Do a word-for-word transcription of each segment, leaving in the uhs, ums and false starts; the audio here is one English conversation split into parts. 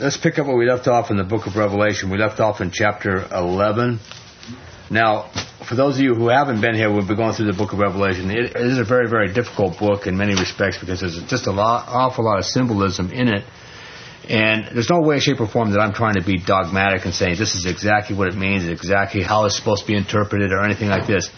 let's pick up where we left off in the book of Revelation. We left off in chapter eleven. Now, for those of you who haven't been here, we'll be going through the book of Revelation. It is a very, very difficult book in many respects because there's just a lot, awful lot of symbolism in it. And there's no way, shape, or form that I'm trying to be dogmatic and saying this is exactly what it means, exactly how it's supposed to be interpreted or anything like this.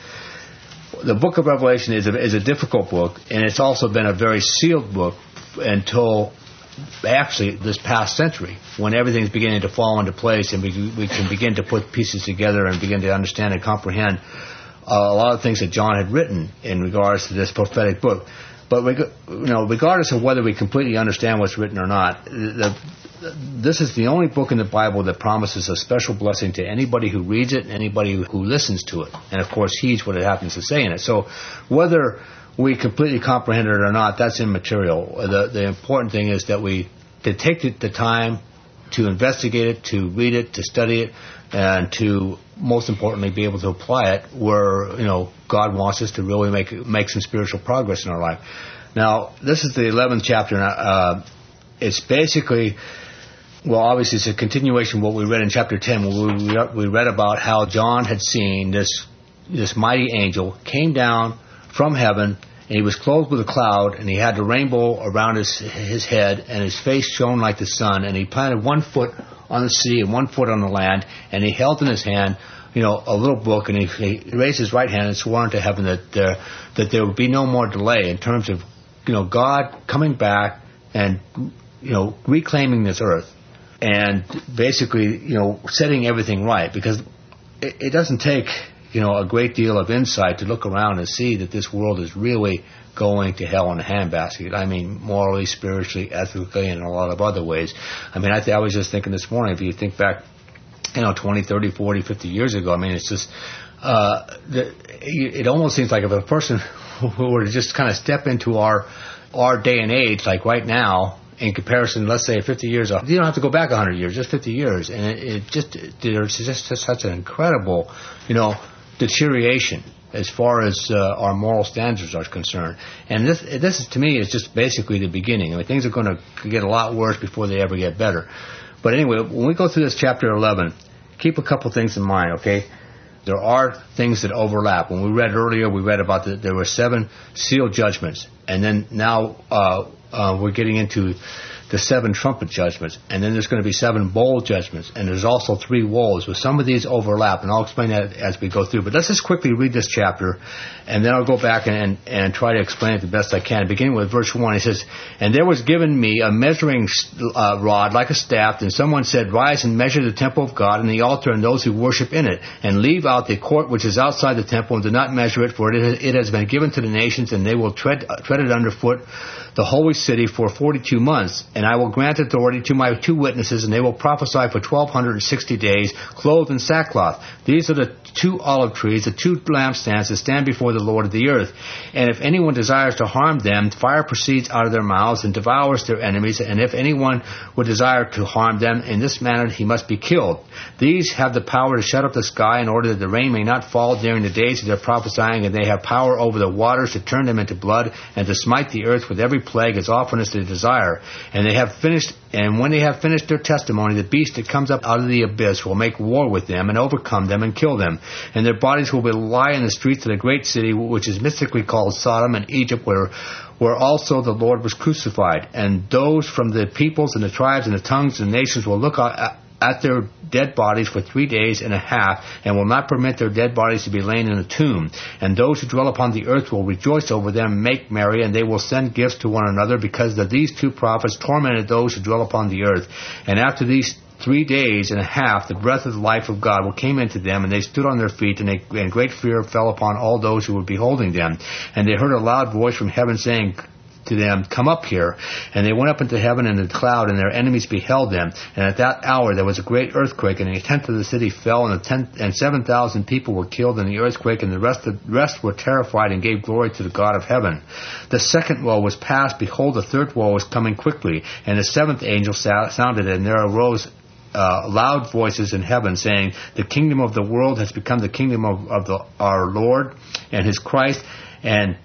The book of Revelation is a, is a difficult book, and it's also been a very sealed book until actually this past century, when everything's beginning to fall into place and we, we can begin to put pieces together and begin to understand and comprehend uh, a lot of things that John had written in regards to this prophetic book. But we, you know, regardless of whether we completely understand what's written or not, the, the, this is the only book in the Bible that promises a special blessing to anybody who reads it and anybody who, who listens to it, and of course heeds what it happens to say in it. So whether we completely comprehend it or not, that's immaterial. The, the important thing is that we to take the, the time to investigate it, to read it, to study it, and to, most importantly, be able to apply it where, you know, God wants us to really make make some spiritual progress in our life. Now, this is the eleventh chapter. And, uh, it's basically, well, obviously it's a continuation of what we read in chapter ten, where we, we read about how John had seen this this mighty angel came down from heaven, and he was clothed with a cloud, and he had the rainbow around his his head, and his face shone like the sun, and he planted one foot on the sea and one foot on the land, and he held in his hand, you know, a little book, and he, he raised his right hand and swore unto heaven that there, that there would be no more delay in terms of, you know, God coming back and, you know, reclaiming this earth and basically, you know, setting everything right, because it, it doesn't take, you know, a great deal of insight to look around and see that this world is really going to hell in a handbasket. I mean, morally, spiritually, ethically, and in a lot of other ways. I mean, I, th- I was just thinking this morning, if you think back, you know, twenty, thirty, forty, fifty years ago, I mean, it's just, uh, the, it almost seems like if a person who were to just kind of step into our, our day and age, like right now, in comparison, let's say fifty years, you don't have to go back one hundred years, just fifty years, and it, it just, there's just such an incredible, you know, deterioration as far as uh, our moral standards are concerned. And this, this is, to me, is just basically the beginning. I mean, things are going to get a lot worse before they ever get better. But anyway, when we go through this chapter eleven, keep a couple things in mind, okay? There are things that overlap. When we read earlier, we read about that there were seven sealed judgments. And then now uh, uh, we're getting into the seven trumpet judgments, and then there's going to be seven bowl judgments, and there's also three woes. Well, some of these overlap, and I'll explain that as we go through. But let's just quickly read this chapter, and then I'll go back and, and, and try to explain it the best I can. Beginning with verse one, it says, "And there was given me a measuring uh, rod like a staff, and someone said, Rise and measure the temple of God and the altar and those who worship in it, and leave out the court which is outside the temple, and do not measure it, for it, it has been given to the nations, and they will tread, uh, tread it underfoot, the holy city, for forty-two months. And I will grant authority to my two witnesses, and they will prophesy for twelve sixty days, clothed in sackcloth. These are the two olive trees, the two lampstands that stand before the Lord of the earth. And if anyone desires to harm them, fire proceeds out of their mouths and devours their enemies. And if anyone would desire to harm them in this manner, he must be killed. These have the power to shut up the sky in order that the rain may not fall during the days of their prophesying, and they have power over the waters to turn them into blood, and to smite the earth with every plague as often as they desire. And they have finished, and when they have finished their testimony, the beast that comes up out of the abyss will make war with them and overcome them and kill them. And their bodies will lie in the streets of the great city, which is mystically called Sodom and Egypt, where where also the Lord was crucified. And those from the peoples and the tribes and the tongues and the nations will look at at their dead bodies for three days and a half, and will not permit their dead bodies to be lain in a tomb. And those who dwell upon the earth will rejoice over them and make merry, and they will send gifts to one another, because of these two prophets tormented those who dwell upon the earth. And after these three days and a half, the breath of the life of God came into them, and they stood on their feet, and, they, and great fear fell upon all those who were beholding them. And they heard a loud voice from heaven saying to them, Come up here. And they went up into heaven in a cloud, and their enemies beheld them. And at that hour there was a great earthquake, and a tenth of the city fell, and, a tenth, and seven thousand people were killed in the earthquake, and the rest, the rest were terrified and gave glory to the God of heaven. The second woe was past. Behold, the third woe was coming quickly. And the seventh angel sounded, and there arose Uh, loud voices in heaven, saying, The kingdom of the world has become the kingdom of, of the, our Lord and his Christ, and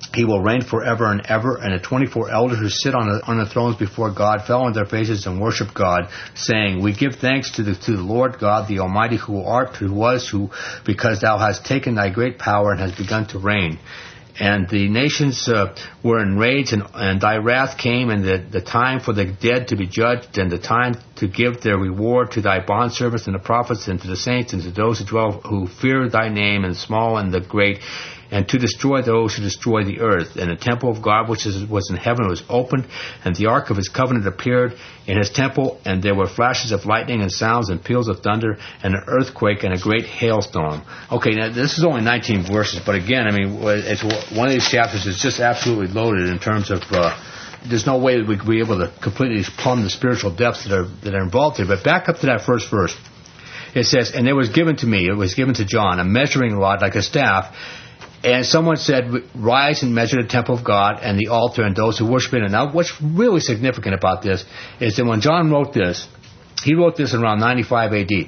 He will reign forever and ever, and the twenty-four elders who sit on the, on the thrones before God fell on their faces and worship God, saying, We give thanks to the, to the Lord God, the Almighty, who art, who was, who, because thou hast taken thy great power and hast begun to reign. And the nations uh, were enraged, and, and thy wrath came, and the, the time for the dead to be judged, and the time to give their reward to thy bondservants and the prophets, and to the saints, and to those who dwell, who fear thy name, and the small and the great, and to destroy those who destroy the earth. And the temple of God which is, was in heaven was opened, and the ark of his covenant appeared in his temple, and there were flashes of lightning and sounds and peals of thunder and an earthquake and a great hailstorm. Okay, now this is only nineteen verses, but again, I mean, it's one of these chapters is just absolutely loaded in terms of uh, there's no way that we could be able to completely plumb the spiritual depths that are that are involved here. But back up to that first verse. It says, and there was given to me, it was given to John, a measuring rod like a staff. And someone said, rise and measure the temple of God and the altar and those who worship in it. Now, what's really significant about this is that when John wrote this, he wrote this around ninety-five A D.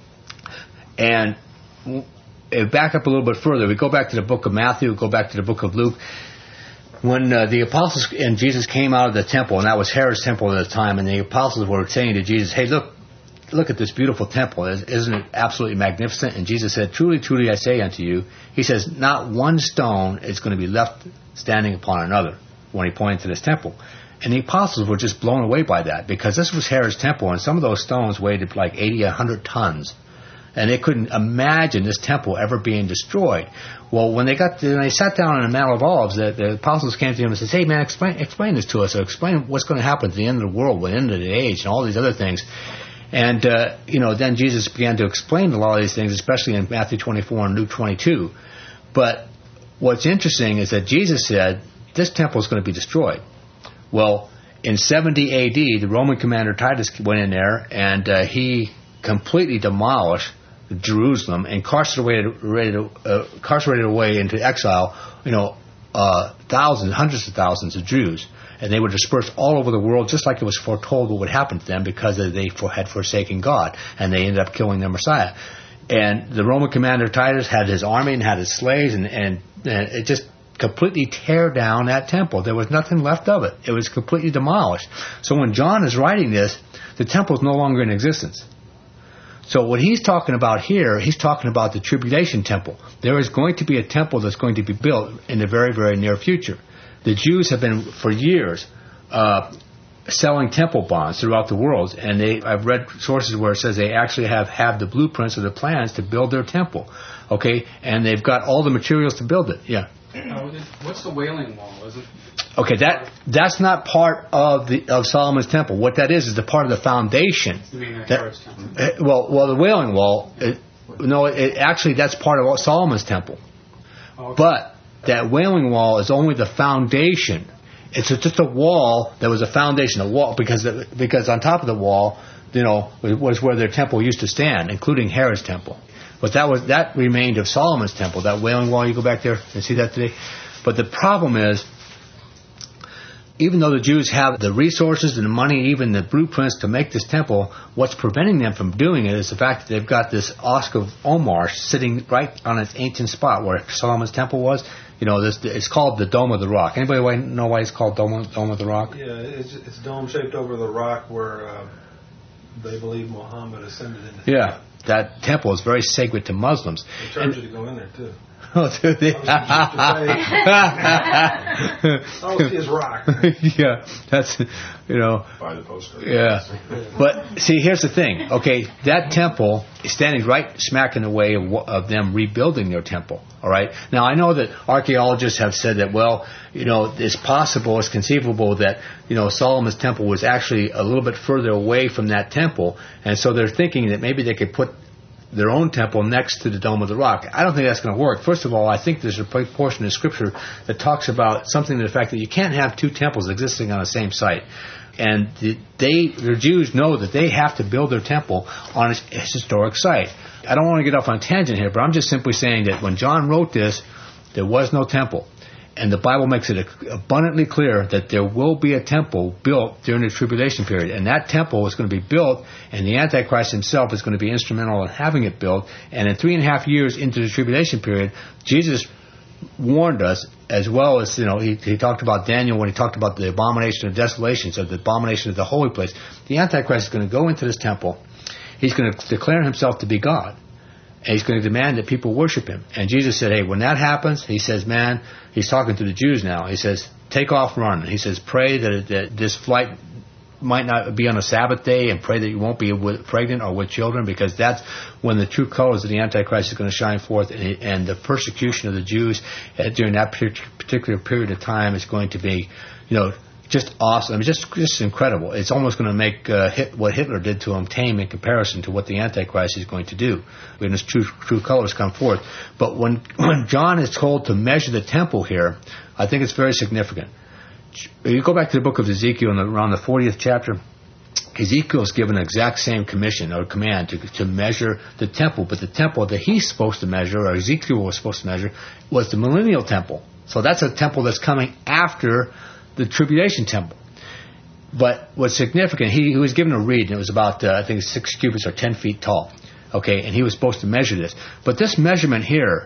And back up a little bit further, we go back to the book of Matthew, we go back to the book of Luke. When uh, the apostles and Jesus came out of the temple, and that was Herod's temple at the time, and the apostles were saying to Jesus, hey, look, look at this beautiful temple. Isn't it absolutely magnificent? And Jesus said, truly, truly, I say unto you, he says, not one stone is going to be left standing upon another, when he pointed to this temple. And the apostles were just blown away by that, because this was Herod's temple, and some of those stones weighed like eighty, one hundred tons. And they couldn't imagine this temple ever being destroyed. Well, when they got to, when they sat down in the Mount of Olives, the, the apostles came to him and said, hey man, explain, explain this to us, or explain what's going to happen at the end of the world, the end of the age, and all these other things. And, uh, you know, then Jesus began to explain a lot of these things, especially in Matthew twenty-four and Luke twenty-two. But what's interesting is that Jesus said, this temple is going to be destroyed. Well, in seventy A D, the Roman commander Titus went in there, and uh, he completely demolished Jerusalem, incarcerated, uh, incarcerated away into exile, you know, uh, thousands, hundreds of thousands of Jews. And they were dispersed all over the world, just like it was foretold what would happen to them, because they had forsaken God, and they ended up killing their Messiah. And the Roman commander Titus had his army and had his slaves, and, and, and it just completely tear down that temple. There was nothing left of it. It was completely demolished. So when John is writing this, the temple is no longer in existence. So what he's talking about here, he's talking about the tribulation temple. There is going to be a temple that's going to be built in the very, very near future. The Jews have been, for years, uh, selling temple bonds throughout the world, and they, I've read sources where it says they actually have, have the blueprints or the plans to build their temple, okay, and they've got all the materials to build it. Yeah. What's the Wailing Wall? Is it? Okay, that that's not part of the of Solomon's temple. What that is is the part of the foundation. You mean the that, temple? uh, well, well, the Wailing Wall. It, no, it, actually, that's part of Solomon's temple, Okay. but that Wailing Wall is only the foundation. It's just a wall that was a foundation, a wall, because the, because on top of the wall, you know, was where their temple used to stand, including Herod's temple. But that was that remained of Solomon's temple. That Wailing Wall, you go back there and see that today. But the problem is, even though the Jews have the resources and the money, even the blueprints to make this temple, what's preventing them from doing it is the fact that they've got this Oscar of Omar sitting right on its ancient spot where Solomon's temple was. You know, this it's called the Dome of the Rock. Anybody know why it's called Dome, Dome of the Rock? Yeah, it's, it's dome-shaped over the rock where uh, they believe Muhammad ascended into. Yeah, that temple is very sacred to Muslims. They charge you to go in there, too. Oh, do they? Oh, see his rock. Yeah, that's, you know. By the postcard. Yeah. But, see, here's the thing. Okay, that temple is standing right smack in the way of, of them rebuilding their temple. All right? Now, I know that archaeologists have said that, well, you know, it's possible, it's conceivable that, you know, Solomon's temple was actually a little bit further away from that temple. And so they're thinking that maybe they could put their own temple next to the Dome of the Rock. I don't think that's going to work. First of all, I think there's a portion of Scripture that talks about something to the fact that you can't have two temples existing on the same site. And the, they, the Jews know that they have to build their temple on its historic site. I don't want to get off on a tangent here, but I'm just simply saying that when John wrote this, there was no temple. And the Bible makes it abundantly clear that there will be a temple built during the tribulation period. And that temple is going to be built, and the Antichrist himself is going to be instrumental in having it built. And in three and a half years into the tribulation period, Jesus warned us as well as, you know, he, he talked about Daniel when he talked about the abomination of desolation, so the abomination of the holy place. The Antichrist is going to go into this temple. He's going to declare himself to be God. And he's going to demand that people worship him. And Jesus said, hey, when that happens, he says, man, he's talking to the Jews now. He says, take off, run. He says, pray that, that this flight might not be on a Sabbath day, and pray that you won't be with, pregnant or with children, because that's when the true colors of the Antichrist is going to shine forth, and, and the persecution of the Jews uh, during that particular period of time is going to be, you know, just awesome. I mean, just just incredible. It's almost going to make uh, hit, what Hitler did to him tame in comparison to what the Antichrist is going to do when his true true colors come forth. But when when John is told to measure the temple here, I think it's very significant. You go back to the book of Ezekiel, in the, around the fortieth chapter, Ezekiel is given the exact same commission or command to, to measure the temple, but the temple that he's supposed to measure, or Ezekiel was supposed to measure, was the millennial temple. So that's a temple that's coming after the tribulation temple. But what's significant, he, he was given a reed, and it was about, uh, I think, six cubits or ten feet tall. Okay, and he was supposed to measure this. But this measurement here,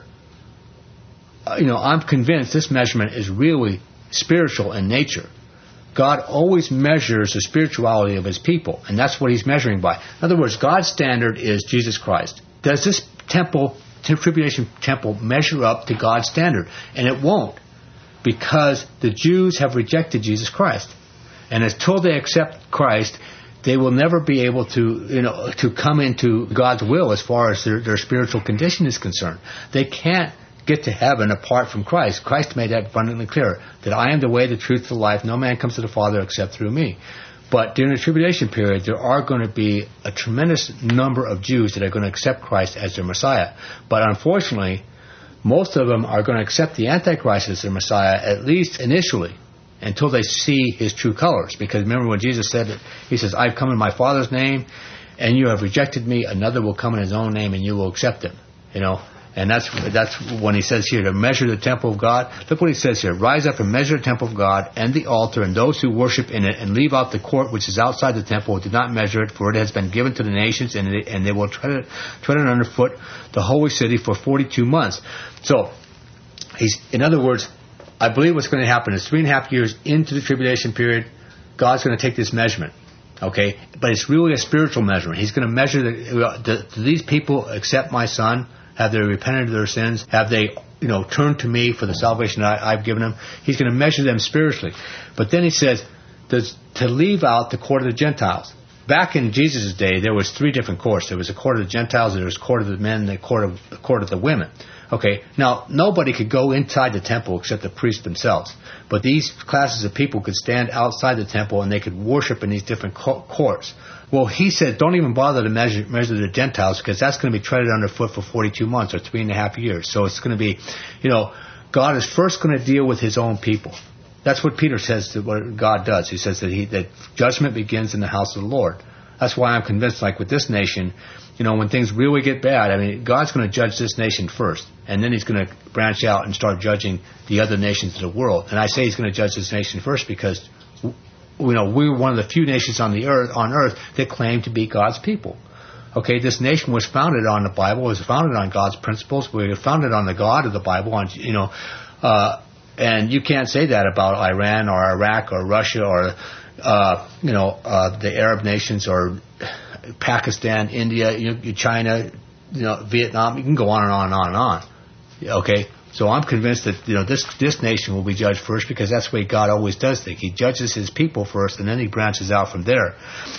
uh, you know, I'm convinced this measurement is really spiritual in nature. God always measures the spirituality of his people, and that's what he's measuring by. In other words, God's standard is Jesus Christ. Does this temple, tribulation temple, measure up to God's standard? And it won't, because the Jews have rejected Jesus Christ. And until they accept Christ, they will never be able to, you know, to come into God's will as far as their, their spiritual condition is concerned. They can't get to heaven apart from Christ. Christ made that abundantly clear, that I am the way, the truth, the life. No man comes to the Father except through me. But during the tribulation period, there are going to be a tremendous number of Jews that are going to accept Christ as their Messiah. But unfortunately, most of them are going to accept the Antichrist as their Messiah, at least initially, until they see his true colors. Because remember when Jesus said that, he says, I've come in my Father's name, and you have rejected me. Another will come in his own name, and you will accept him. You know, and that's that's when he says here to measure the temple of God. Look what he says here: rise up and measure the temple of God and the altar and those who worship in it, and leave out the court which is outside the temple. Do not measure it, for it has been given to the nations, and it, and they will tread it, tread it underfoot, the holy city, for forty-two months. So, he's in other words, I believe what's going to happen is three and a half years into the tribulation period, God's going to take this measurement. Okay, but it's really a spiritual measurement. He's going to measure the, do, do these people accept my Son? Have they repented of their sins? Have they, you know, turned to me for the salvation that I, I've given them? He's going to measure them spiritually. But then he says does, to leave out the court of the Gentiles. Back in Jesus' day, there was three different courts. There was a court of the Gentiles, there was a court of the men, and a court of, a court of the women. Okay, now nobody could go inside the temple except the priests themselves. But these classes of people could stand outside the temple and they could worship in these different courts. Well, he said, don't even bother to measure, measure the Gentiles, because that's going to be treaded underfoot for forty-two months or three and a half years. So it's going to be, you know, God is first going to deal with his own people. That's what Peter says that what God does. He says that he that judgment begins in the house of the Lord. That's why I'm convinced, like with this nation, you know, when things really get bad, I mean, God's going to judge this nation first, and then he's going to branch out and start judging the other nations of the world. And I say he's going to judge this nation first because, you know, we're one of the few nations on the earth, on earth that claim to be God's people. Okay, this nation was founded on the Bible, was founded on God's principles. We were founded on the God of the Bible, on, you know, uh, and you can't say that about Iran or Iraq or Russia or, uh, you know, uh, the Arab nations or Pakistan, India, you know, China, you know, Vietnam. You can go on and on and on and on. Okay, so I'm convinced that, you know, this this nation will be judged first, because that's the way God always does things. He judges his people first, and then he branches out from there.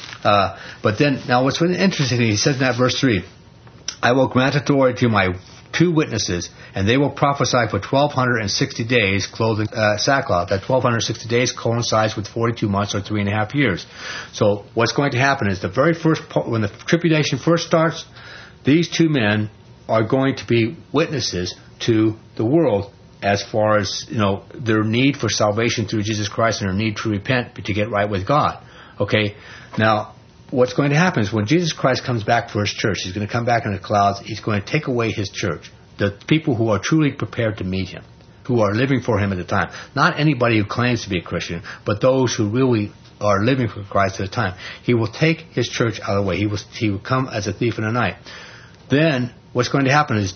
Uh, but then, now what's really interesting, he says in that verse three, I will grant authority to my two witnesses, and they will prophesy for twelve sixty days, clothed in uh, sackcloth. That twelve sixty days coincides with forty-two months or three and a half years. So what's going to happen is the very first part, when the tribulation first starts, these two men are going to be witnesses to the world as far as, you know, their need for salvation through Jesus Christ and their need to repent to get right with God. Okay, now what's going to happen is when Jesus Christ comes back for his church, he's going to come back in the clouds. He's going to take away his church, the people who are truly prepared to meet him, who are living for him at the time. Not anybody who claims to be a Christian, but those who really are living for Christ at the time. He will take his church out of the way. He will, he will come as a thief in the night. Then what's going to happen is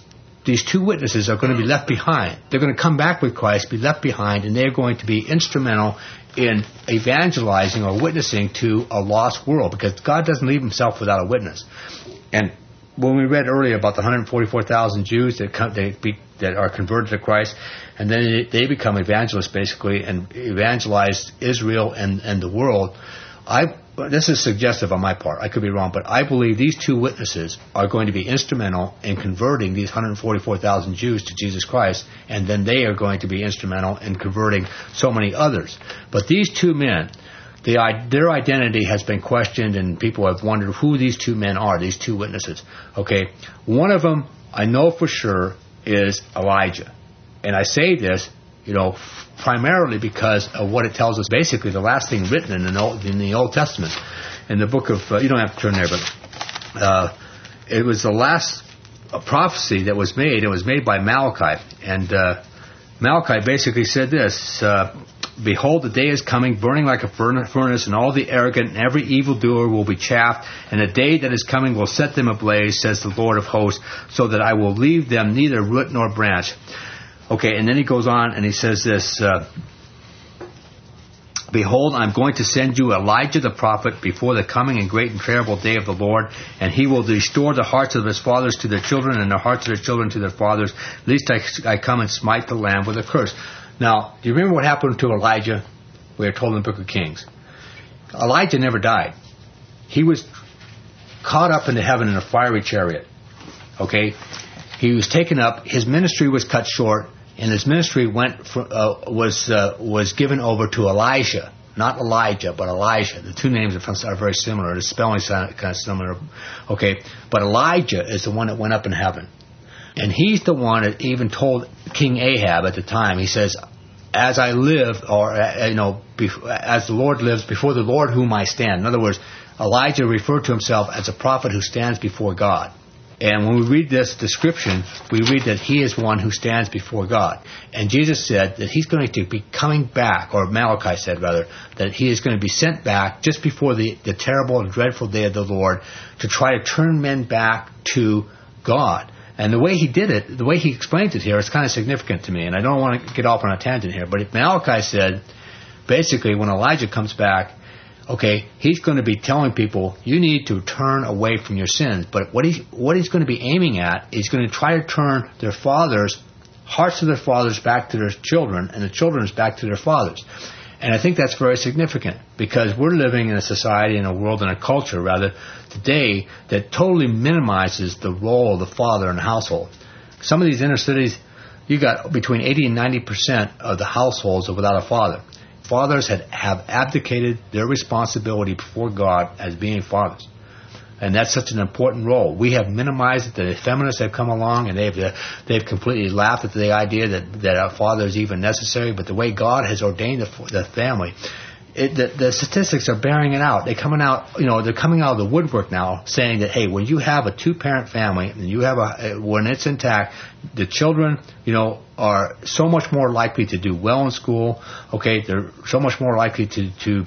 these two witnesses are going to be left behind. They're going to come back with Christ, be left behind, and they're going to be instrumental in evangelizing or witnessing to a lost world, because God doesn't leave himself without a witness. And when we read earlier about the one hundred forty-four thousand Jews that come, they be, that are converted to Christ, and then they become evangelists basically and evangelize Israel and, and the world, I this is suggestive on my part. I could be wrong, but I believe these two witnesses are going to be instrumental in converting these one hundred forty-four thousand Jews to Jesus Christ, and then they are going to be instrumental in converting so many others. But these two men, The, their identity has been questioned, and people have wondered who these two men are, these two witnesses. Okay, one of them I know for sure is Elijah. And I say this, you know, primarily because of what it tells us, basically the last thing written in the Old, in the Old Testament. In the book of, uh, you don't have to turn there, but uh, it was the last prophecy that was made. It was made by Malachi. And uh, Malachi basically said this, uh, Behold, the day is coming, burning like a furnace, and all the arrogant and every evildoer will be chaffed, and the day that is coming will set them ablaze, says the Lord of hosts, so that I will leave them neither root nor branch. Okay, and then he goes on and he says this, uh, Behold, I'm going to send you Elijah the prophet before the coming and great and terrible day of the Lord, and he will restore the hearts of his fathers to their children, and the hearts of their children to their fathers, lest I, I come and smite the land with a curse. Now, do you remember what happened to Elijah? We are told in the book of Kings. Elijah never died. He was caught up into heaven in a fiery chariot. Okay? He was taken up. His ministry was cut short, and his ministry went for, uh, was uh, was given over to Elijah. Not Elijah, but Elijah. The two names are very similar. The spelling is kind of similar. Okay? But Elijah is the one that went up in heaven. And he's the one that even told King Ahab at the time, he says, as I live, or, you know, as the Lord lives, before the Lord whom I stand. In other words, Elijah referred to himself as a prophet who stands before God. And when we read this description, we read that he is one who stands before God. And Jesus said that he's going to be coming back, or Malachi said rather, that he is going to be sent back just before the, the terrible and dreadful day of the Lord to try to turn men back to God. And the way he did it, the way he explains it here, is kind of significant to me. And I don't want to get off on a tangent here. But Malachi said, basically, when Elijah comes back, okay, he's going to be telling people, you need to turn away from your sins. But what he's, what he's going to be aiming at is going to try to turn their fathers, hearts of their fathers back to their children, and the children's back to their fathers. And I think that's very significant, because we're living in a society, in a world, in a culture, rather, today that totally minimizes the role of the father in the household. Some of these inner cities, you got between eighty and ninety percent of the households are without a father. Fathers had, have abdicated their responsibility before God as being fathers. And that's such an important role. We have minimized it. The feminists have come along and they've uh, they've completely laughed at the idea that, that a father is even necessary. But the way God has ordained the, the family, it, the, the statistics are bearing it out. They're coming out, you know, they're coming out of the woodwork now, saying that, hey, when you have a two-parent family and you have a when it's intact, the children, you know, are so much more likely to do well in school. Okay, they're so much more likely to to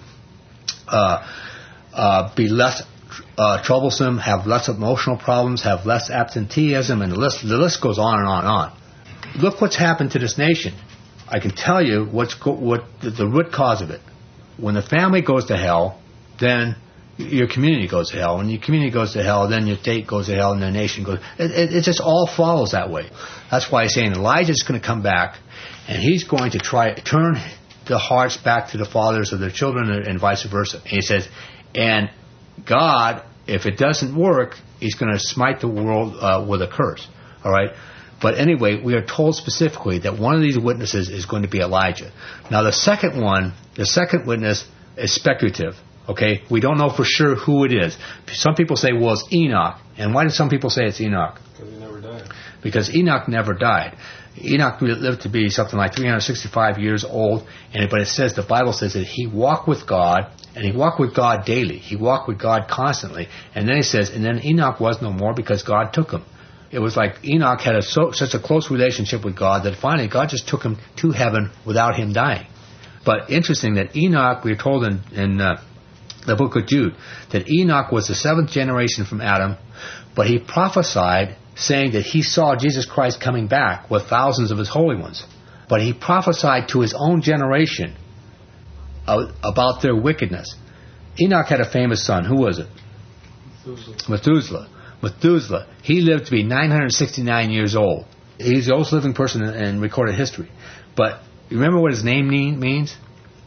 uh, uh, be less. Uh, troublesome, have less emotional problems, have less absenteeism, and the list, the list goes on and on and on. Look what's happened to this nation. I can tell you what's go, what the, the root cause of it. When the family goes to hell, then your community goes to hell. When your community goes to hell, then your state goes to hell, and the nation goes. It, it, it just all follows that way. That's why he's saying Elijah's going to come back, and he's going to try to turn the hearts back to the fathers of their children, and vice versa. And he says, and God, if it doesn't work, he's going to smite the world uh, with a curse. All right? But anyway, we are told specifically that one of these witnesses is going to be Elijah. Now, the second one, the second witness is speculative. Okay? We don't know for sure who it is. Some people say, well, it's Enoch. And why do some people say it's Enoch? Because he never died. Because Enoch never died. Enoch lived to be something like three hundred sixty-five years old, and but it says, the Bible says that he walked with God, and he walked with God daily. He walked with God constantly. And then he says, and then Enoch was no more because God took him. It was like Enoch had a so, such a close relationship with God that finally God just took him to heaven without him dying. But interesting that Enoch, we're told in, in uh, the book of Jude, that Enoch was the seventh generation from Adam, but he prophesied saying that he saw Jesus Christ coming back with thousands of his holy ones. But he prophesied to his own generation uh, about their wickedness. Enoch had a famous son. Who was it? Methuselah. Methuselah. Methuselah. He lived to be nine hundred sixty-nine years old. He's the oldest living person in, in recorded history. But you remember what his name mean, means?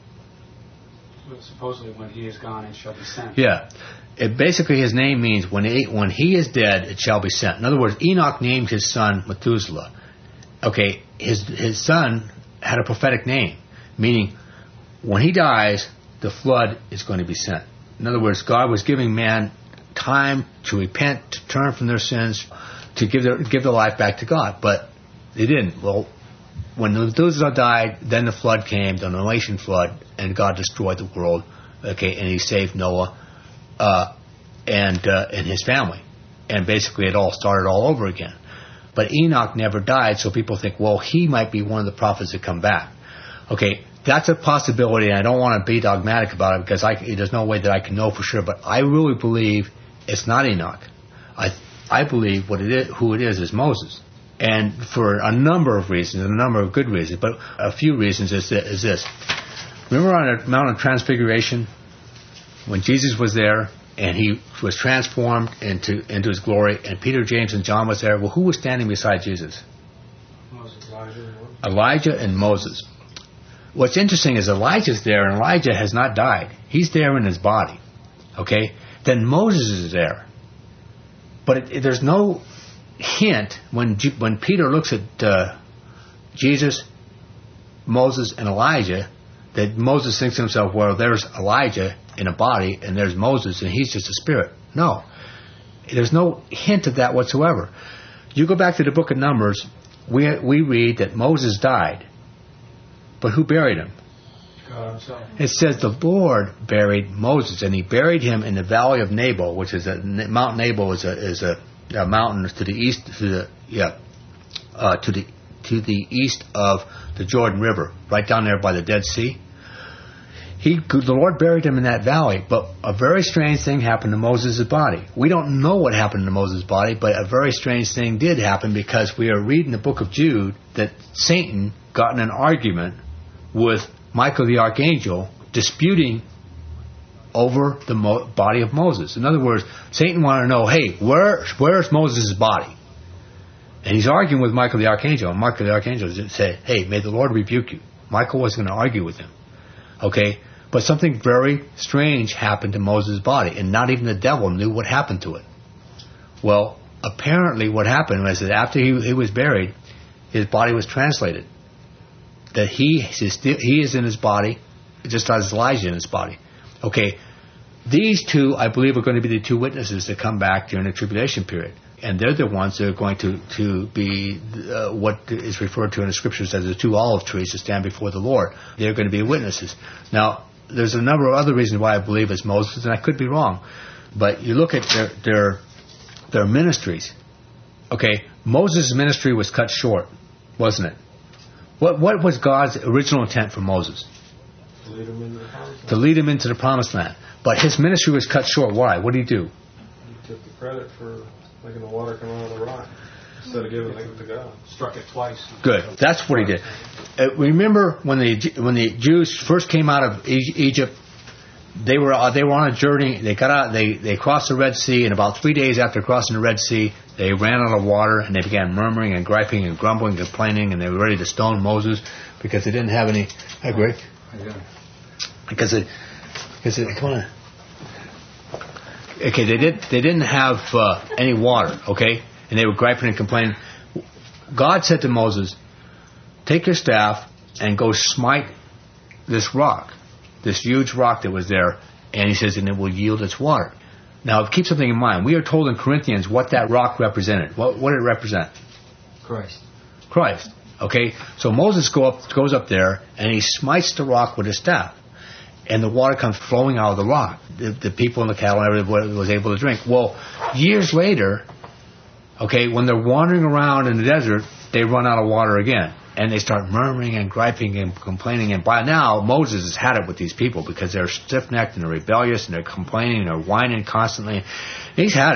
Well, supposedly, when he is gone, it shall be sent. Yeah. It basically, his name means when he, when he is dead, it shall be sent. In other words, Enoch named his son Methuselah. Okay, his his son had a prophetic name, meaning when he dies, the flood is going to be sent. In other words, God was giving man time to repent, to turn from their sins, to give their give their life back to God. But they didn't. Well, when Methuselah died, then the flood came, the Noachian flood, and God destroyed the world. Okay, and He saved Noah uh, and uh, and his family, and basically it all started all over again. But Enoch never died, so people think, well, he might be one of the prophets that come back. Okay, that's a possibility, and I don't want to be dogmatic about it because I, there's no way that I can know for sure. But I really believe it's not Enoch. I I believe what it is, who it is, is Moses, and for a number of reasons, a number of good reasons. But a few reasons is this. Is this. Remember on the Mount of Transfiguration, when Jesus was there, and he was transformed into into his glory, and Peter, James, and John was there. Well, who was standing beside Jesus? Moses, Elijah, and Moses. Elijah and Moses. What's interesting is Elijah's there, and Elijah has not died. He's there in his body. Okay? Then Moses is there. But it, it, there's no hint when G, when Peter looks at uh, Jesus, Moses, and Elijah, that Moses thinks to himself, well, there's Elijah in a body, and there's Moses, and he's just a spirit. No. There's no hint of that whatsoever. You go back to the book of Numbers, we we read that Moses died. But who buried him? God himself. It says the Lord buried Moses, and he buried him in the valley of Nebo, which is a Mount Nebo is a is a, a mountain to the east to the yeah uh, to the to the east of the Jordan River, right down there by the Dead Sea. He, the Lord buried him in that valley, but a very strange thing happened to Moses' body. We don't know what happened to Moses' body, but a very strange thing did happen because we are reading the book of Jude that Satan got in an argument with Michael the Archangel, disputing over the mo- body of Moses. In other words, Satan wanted to know, hey, where, where's Moses' body? And he's arguing with Michael the Archangel, and Michael the Archangel said, hey, may the Lord rebuke you. Michael wasn't going to argue with him. Okay? But something very strange happened to Moses' body, and not even the devil knew what happened to it. Well, apparently what happened was that after he, he was buried, his body was translated. That he is, still, he is in his body, just as Elijah in his body. Okay, these two, I believe, are going to be the two witnesses that come back during the tribulation period. And they're the ones that are going to, to be uh, what is referred to in the scriptures as the two olive trees that stand before the Lord. They're going to be witnesses. Now, there's a number of other reasons why I believe it's Moses, and I could be wrong. But you look at their their, their ministries. Okay, Moses' ministry was cut short, wasn't it? What what was God's original intent for Moses? To lead him into the promised land. To lead him into the promised land. But his ministry was cut short. Why? What did he do? He took the credit for making the water come out of the rock instead of giving it to God. Struck it twice. Good. That's what he did. Uh, remember when the when the Jews first came out of E- Egypt, they were uh, they were on a journey. They got out. They they crossed the Red Sea, and about three days after crossing the Red Sea, they ran out of water, and they began murmuring and griping and grumbling and complaining, and they were ready to stone Moses because they didn't have any. I agree. Because it, because it, come on. Okay, they did. They didn't have uh, any water. Okay, and they were griping and complaining. God said to Moses, "Take your staff and go smite this rock, this huge rock that was there." And he says, "And it will yield its water." Now, keep something in mind. We are told in Corinthians what that rock represented. What, what did it represent? Christ. Christ. Okay, so Moses go up, goes up there and he smites the rock with his staff, and the water comes flowing out of the rock. The, the people and the cattle and everybody was able to drink. Well, years later, okay, when they're wandering around in the desert, they run out of water again, and they start murmuring and griping and complaining. And by now, Moses has had it with these people because they're stiff-necked and they're rebellious and they're complaining and they're whining constantly. He's had it.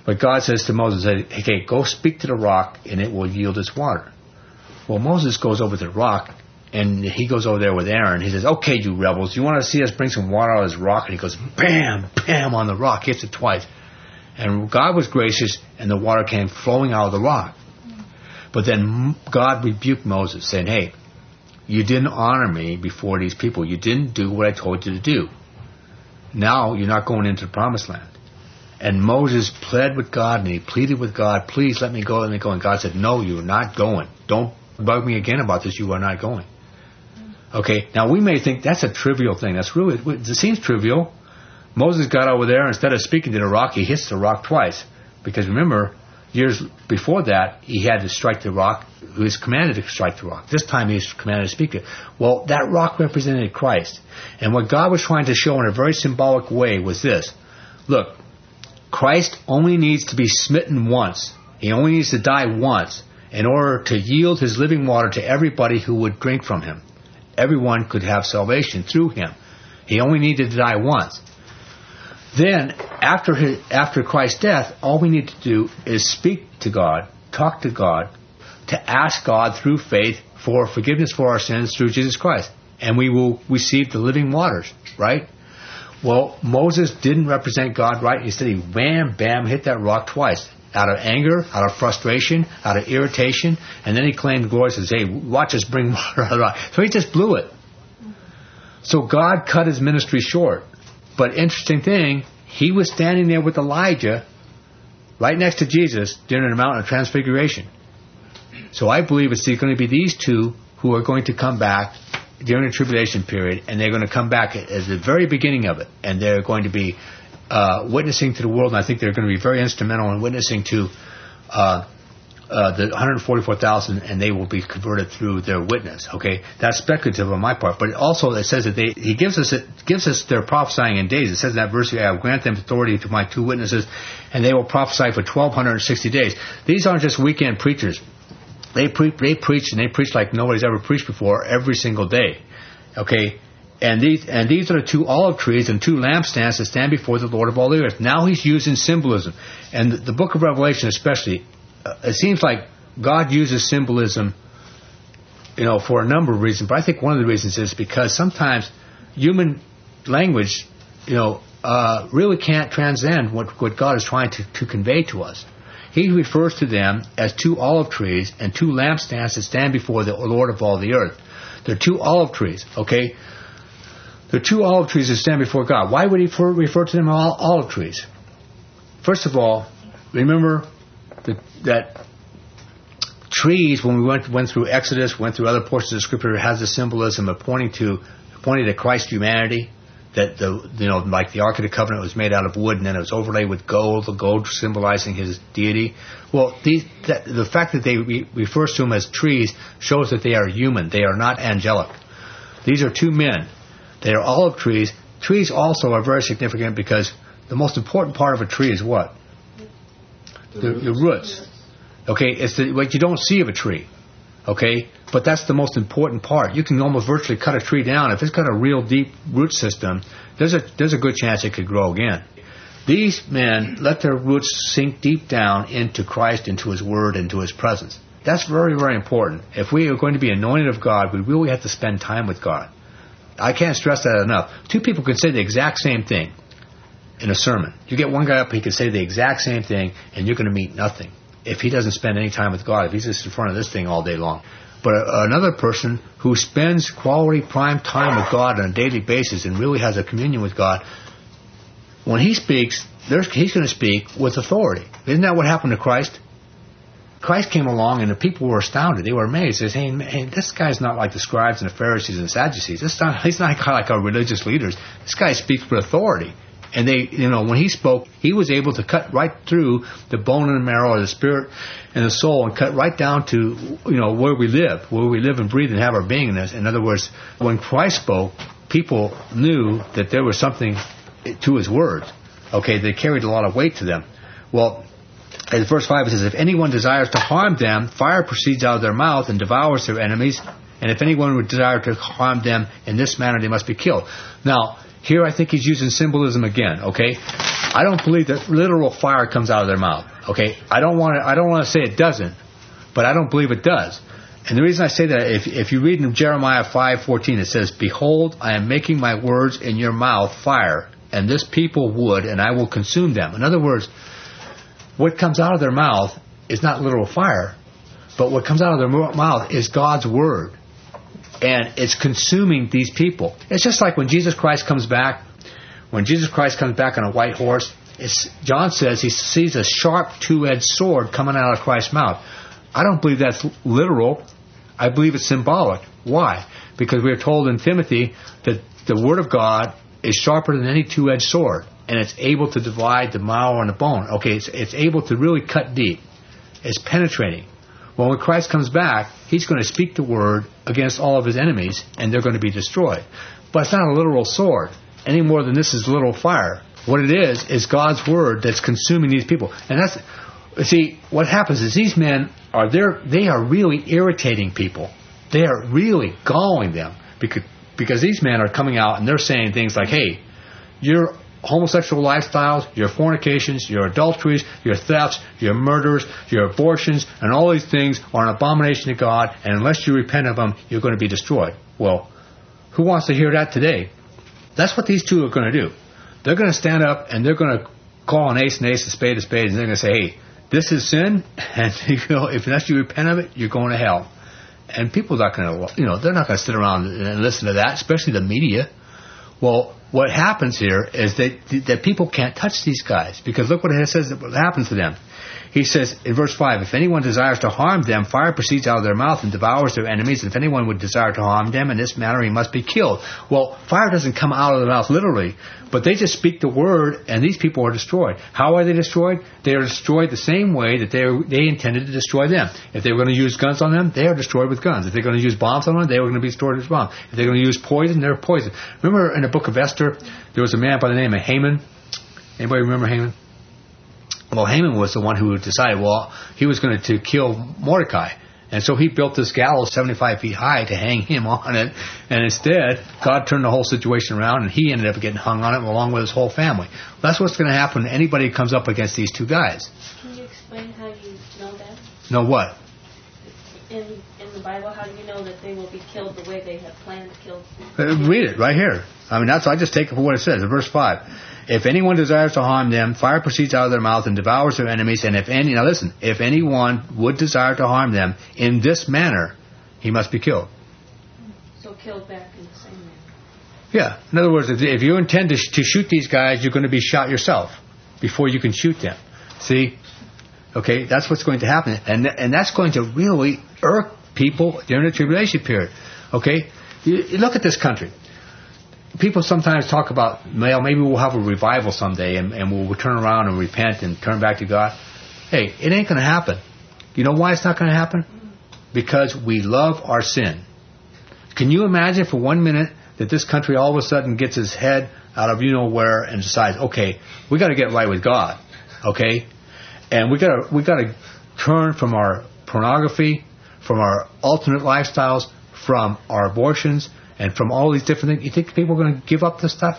But God says to Moses, okay, go speak to the rock and it will yield its water. Well, Moses goes over to the rock and he goes over there with Aaron. He says, okay, you rebels, you want to see us bring some water out of this rock? And he goes, bam, bam on the rock, hits it twice. And God was gracious and the water came flowing out of the rock. But then God rebuked Moses saying, hey, you didn't honor me before these people. You didn't do what I told you to do. Now you're not going into the promised land. And Moses pled with God and he pleaded with God, please let me go, let me go. And God said, no, you're not going. Don't bug me again about this. You are not going. Okay, now we may think that's a trivial thing. That's really, it seems trivial. Moses got over there, instead of speaking to the rock, he hits the rock twice. Because remember, years before that, he had to strike the rock. He was commanded to strike the rock. This time he was commanded to speak to it. Well, that rock represented Christ. And what God was trying to show in a very symbolic way was this. Look, Christ only needs to be smitten once. He only needs to die once in order to yield his living water to everybody who would drink from him. Everyone could have salvation through him. He only needed to die once. Then, after his, after Christ's death, all we need to do is speak to God, talk to God, to ask God through faith for forgiveness for our sins through Jesus Christ. And we will receive the living waters, right? Well, Moses didn't represent God right. Instead, he wham, bam, hit that rock twice. Out of anger, out of frustration, out of irritation. And then he claimed glory and says, hey, watch us bring water out of the rock. So he just blew it. So God cut his ministry short. But interesting thing, he was standing there with Elijah right next to Jesus during the Mount of Transfiguration. So I believe it's going to be these two who are going to come back during the tribulation period, and they're going to come back at the very beginning of it, and they're going to be uh, witnessing to the world, and I think they're going to be very instrumental in witnessing to uh, uh, the one hundred forty-four thousand, and they will be converted through their witness. Okay, that's speculative on my part, but it also it says that they he gives us it gives us their prophesying in days. It says in that verse, I will grant them authority to my two witnesses, and they will prophesy for twelve sixty days. These aren't just weekend preachers. They pre- they preach and they preach like nobody's ever preached before every single day. Okay, and these and these are the two olive trees and two lampstands that stand before the Lord of all the earth. Now he's using symbolism, and the, the book of Revelation especially, uh, it seems like God uses symbolism, you know, for a number of reasons. But I think one of the reasons is because sometimes human language, you know, uh, really can't transcend what what God is trying to, to convey to us. He refers to them as two olive trees and two lampstands that stand before the Lord of all the earth. They're two olive trees, okay? They're two olive trees that stand before God. Why would he refer, refer to them as olive trees? First of all, remember that, that trees, when we went went through Exodus, went through other portions of Scripture, it has the symbolism of pointing to pointing to Christ's humanity. That the you know like the Ark of the Covenant was made out of wood and then it was overlaid with gold, the gold symbolizing his deity. Well, these, that, the fact that they re- refers to them as trees shows that they are human. They are not angelic. These are two men. They are olive trees. Trees also are very significant because the most important part of a tree is what? The, the, roots. the roots. Okay, it's the, what you don't see of a tree. Okay, but that's the most important part. You can almost virtually cut a tree down. If it's got a real deep root system, there's a there's a good chance it could grow again. These men let their roots sink deep down into Christ, into His Word, into His presence. That's very, very important. If we are going to be anointed of God, we really have to spend time with God. I can't stress that enough. Two people can say the exact same thing in a sermon. You get one guy up, he can say the exact same thing, and you're going to meet nothing if he doesn't spend any time with God, if he's just in front of this thing all day long. But another person who spends quality prime time with God on a daily basis and really has a communion with God, when he speaks, there's, he's going to speak with authority. Isn't that what happened to Christ? Christ came along and the people were astounded. They were amazed. They said, hey, hey, this guy's not like the scribes and the Pharisees and the Sadducees. This not, he's not like our religious leaders. This guy speaks with authority. And they, you know, when he spoke, he was able to cut right through the bone and the marrow of the spirit and the soul and cut right down to, you know, where we live, where we live and breathe and have our being in this. In other words, when Christ spoke, people knew that there was something to His words. Okay, they carried a lot of weight to them. Well, in verse five it says, if anyone desires to harm them, fire proceeds out of their mouth and devours their enemies. And if anyone would desire to harm them in this manner, they must be killed. Now, here I think he's using symbolism again, okay? I don't believe that literal fire comes out of their mouth. Okay, I don't want to. I don't want to say it doesn't, but I don't believe it does. And the reason I say that, if if you read in Jeremiah five fourteen, it says, "Behold, I am making my words in your mouth fire, and this people wood, and I will consume them." In other words, what comes out of their mouth is not literal fire, but what comes out of their mouth is God's word, and it's consuming these people. It's just like when Jesus Christ comes back. When Jesus Christ comes back on a white horse, it's, John says he sees a sharp two-edged sword coming out of Christ's mouth. I don't believe that's literal. I believe it's symbolic. Why? Because we are told in Timothy that the Word of God is sharper than any two-edged sword, and it's able to divide the marrow and the bone. Okay, it's, it's able to really cut deep. It's penetrating. Well, when Christ comes back, He's going to speak the Word against all of His enemies, and they're going to be destroyed. But it's not a literal sword, any more than this is literal fire. What it is, is God's Word that's consuming these people. And that's, see, what happens is these men are there, they are really irritating people. They are really galling them. Because, because these men are coming out and they're saying things like, hey, your homosexual lifestyles, your fornications, your adulteries, your thefts, your murders, your abortions, and all these things are an abomination to God, and unless you repent of them, you're going to be destroyed. Well, who wants to hear that today? That's what these two are going to do. They're going to stand up and they're going to call an ace an ace, a spade a spade, and they're going to say, hey, this is sin, and you know, if unless you repent of it, you're going to hell. And people are not going to, you know, they're not going to sit around and listen to that, especially the media. Well, what happens here is that that people can't touch these guys, because look what it says what happens to them. He says in verse five, if anyone desires to harm them, fire proceeds out of their mouth and devours their enemies. And if anyone would desire to harm them in this manner, he must be killed. Well, fire doesn't come out of the mouth literally, but they just speak the word, and these people are destroyed. How are they destroyed? They are destroyed the same way that they are, they intended to destroy them. If they were going to use guns on them, they are destroyed with guns. If they're going to use bombs on them, they were going to be destroyed with bombs. If they're going to use poison, they're poisoned. Remember in the book of Esther, there was a man by the name of Haman. Anybody remember Haman? Well, Haman was the one who decided, well, he was going to, to kill Mordecai. And so he built this gallows seventy-five feet high to hang him on it. And instead, God turned the whole situation around, and he ended up getting hung on it along with his whole family. That's what's going to happen to anybody who comes up against these two guys. Can you explain how you know that? Know what? In, in the Bible, how do you know that they will be killed the way they have planned to kill Uh, read it right here. I mean, that's I just take it for what it says in verse five. If anyone desires to harm them, fire proceeds out of their mouth and devours their enemies. And if any, now listen, if anyone would desire to harm them in this manner, he must be killed. So killed back in the same manner. Yeah. In other words, if, if you intend to, sh- to shoot these guys, you're going to be shot yourself before you can shoot them. See? Okay, that's what's going to happen. And and that's going to really irk people during the tribulation period. Okay? You, you look at this country. People sometimes talk about, well, maybe we'll have a revival someday and, and we'll turn around and repent and turn back to God. Hey, it ain't going to happen. You know why it's not going to happen? Because we love our sin. Can you imagine for one minute that this country all of a sudden gets its head out of you know where and decides, okay, we got to get right with God, okay? And we got to we got to turn from our pornography, from our alternate lifestyles, from our abortions, and from all these different things. You think people are going to give up this stuff?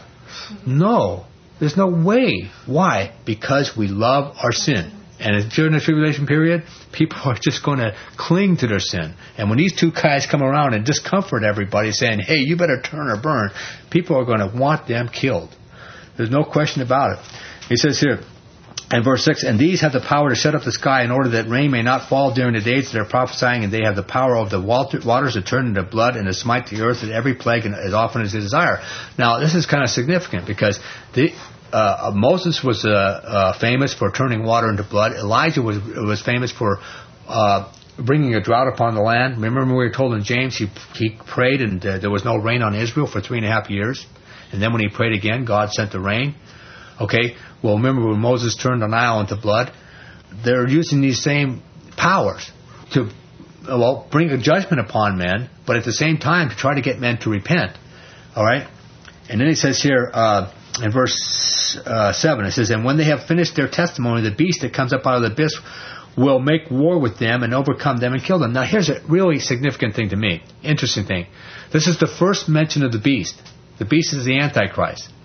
No. There's no way. Why? Because we love our sin. And during the tribulation period, people are just going to cling to their sin. And when these two guys come around and discomfort everybody saying, hey, you better turn or burn, people are going to want them killed. There's no question about it. He says here, in verse six, and these have the power to shut up the sky in order that rain may not fall during the days that they're prophesying, and they have the power of the waters to turn into blood and to smite the earth at every plague and as often as they desire. Now, this is kind of significant because the, uh, Moses was uh, uh, famous for turning water into blood. Elijah was was famous for uh, bringing a drought upon the land. Remember we were told in James he, he prayed and uh, there was no rain on Israel for three and a half years. And then when he prayed again, God sent the rain. Okay, well, remember when Moses turned the Nile into blood? They're using these same powers to, well, bring a judgment upon men, but at the same time to try to get men to repent. All right? And then he says here uh, in verse uh, seven, it says, and when they have finished their testimony, the beast that comes up out of the abyss will make war with them and overcome them and kill them. Now, here's a really significant thing to me, interesting thing. This is the first mention of the beast. The beast is the Antichrist.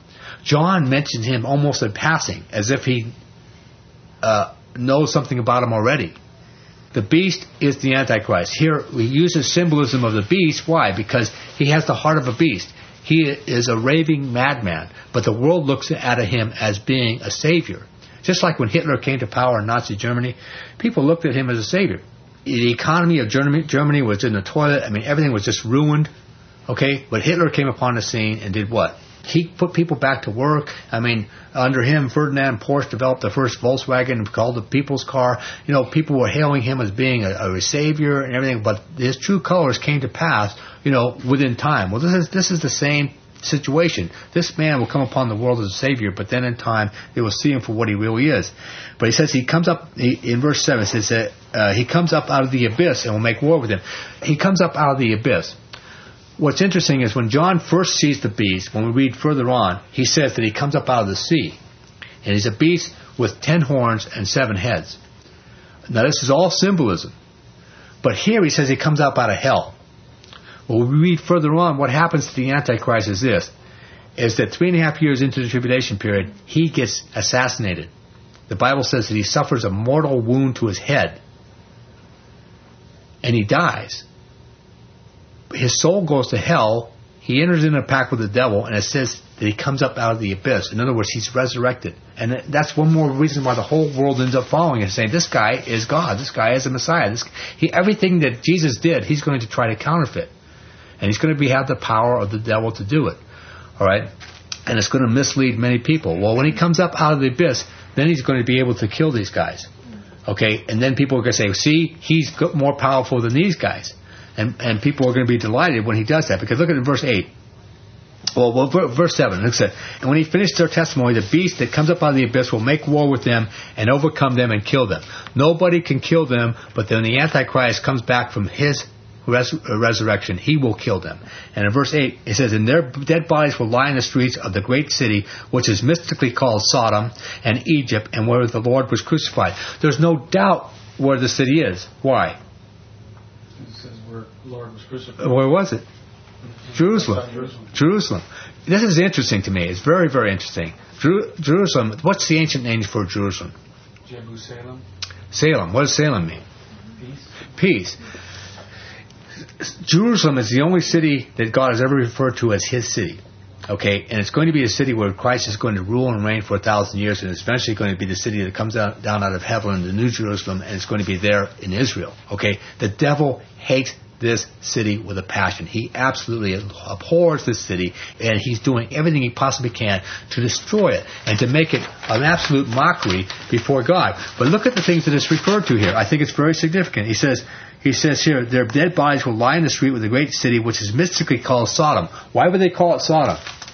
John mentions him almost in passing, as if he uh, knows something about him already. The beast is the Antichrist. Here we use the symbolism of the beast. Why? Because he has the heart of a beast. He is a raving madman, but the world looks at him as being a savior. Just like when Hitler came to power in Nazi Germany, people looked at him as a savior. The economy of Germany, Germany was in the toilet. I mean, everything was just ruined. Okay, but Hitler came upon the scene and did what? He put people back to work. I mean, under him, Ferdinand Porsche developed the first Volkswagen called the People's Car. You know, people were hailing him as being a, a savior and everything, but his true colors came to pass, you know, within time. Well, this is this is the same situation. This man will come upon the world as a savior, but then in time they will see him for what he really is. But he says he comes up, he, in verse seven, it says that uh, he comes up out of the abyss and will make war with him. He comes up out of the abyss. What's interesting is when John first sees the beast, when we read further on, he says that he comes up out of the sea. And he's a beast with ten horns and seven heads. Now this is all symbolism. But here he says he comes up out of hell. Well, we read further on, what happens to the Antichrist is this, is that three and a half years into the tribulation period, he gets assassinated. The Bible says that he suffers a mortal wound to his head. And he dies. His soul goes to hell. He enters in a pact with the devil, and it says that he comes up out of the abyss. In other words, he's resurrected. And that's one more reason why the whole world ends up following him, saying, this guy is God. This guy is the Messiah. This, he, everything that Jesus did, he's going to try to counterfeit. And he's going to be, have the power of the devil to do it. All right? And it's going to mislead many people. Well, when he comes up out of the abyss, then he's going to be able to kill these guys. Okay? And then people are going to say, see, he's more powerful than these guys. And, and people are going to be delighted when he does that. Because look at it in verse eight. Well, well verse seven. Look at it. And when he finished their testimony, the beast that comes up out of the abyss will make war with them and overcome them and kill them. Nobody can kill them, but then the Antichrist comes back from his res- resurrection. He will kill them. And in verse eight, it says, and their dead bodies will lie in the streets of the great city, which is mystically called Sodom and Egypt, and where the Lord was crucified. There's no doubt where the city is. Why? It says where the Lord was crucified. Where was it? Jerusalem. Jerusalem. Jerusalem. This is interesting to me. It's very, very interesting. Jer- Jerusalem, what's the ancient name for Jerusalem? Jerusalem. Salem. What does Salem mean? Peace. Peace. Jerusalem is the only city that God has ever referred to as his city. Okay, and it's going to be a city where Christ is going to rule and reign for a thousand years, and it's eventually going to be the city that comes out, down out of heaven, the New Jerusalem, and it's going to be there in Israel. Okay, the devil hates this city with a passion. He absolutely abhors this city, and he's doing everything he possibly can to destroy it and to make it an absolute mockery before God. But look at the things that it's referred to here. I think it's very significant. He says, he says here, their dead bodies will lie in the street with the great city, which is mystically called Sodom. Why would they call it Sodom?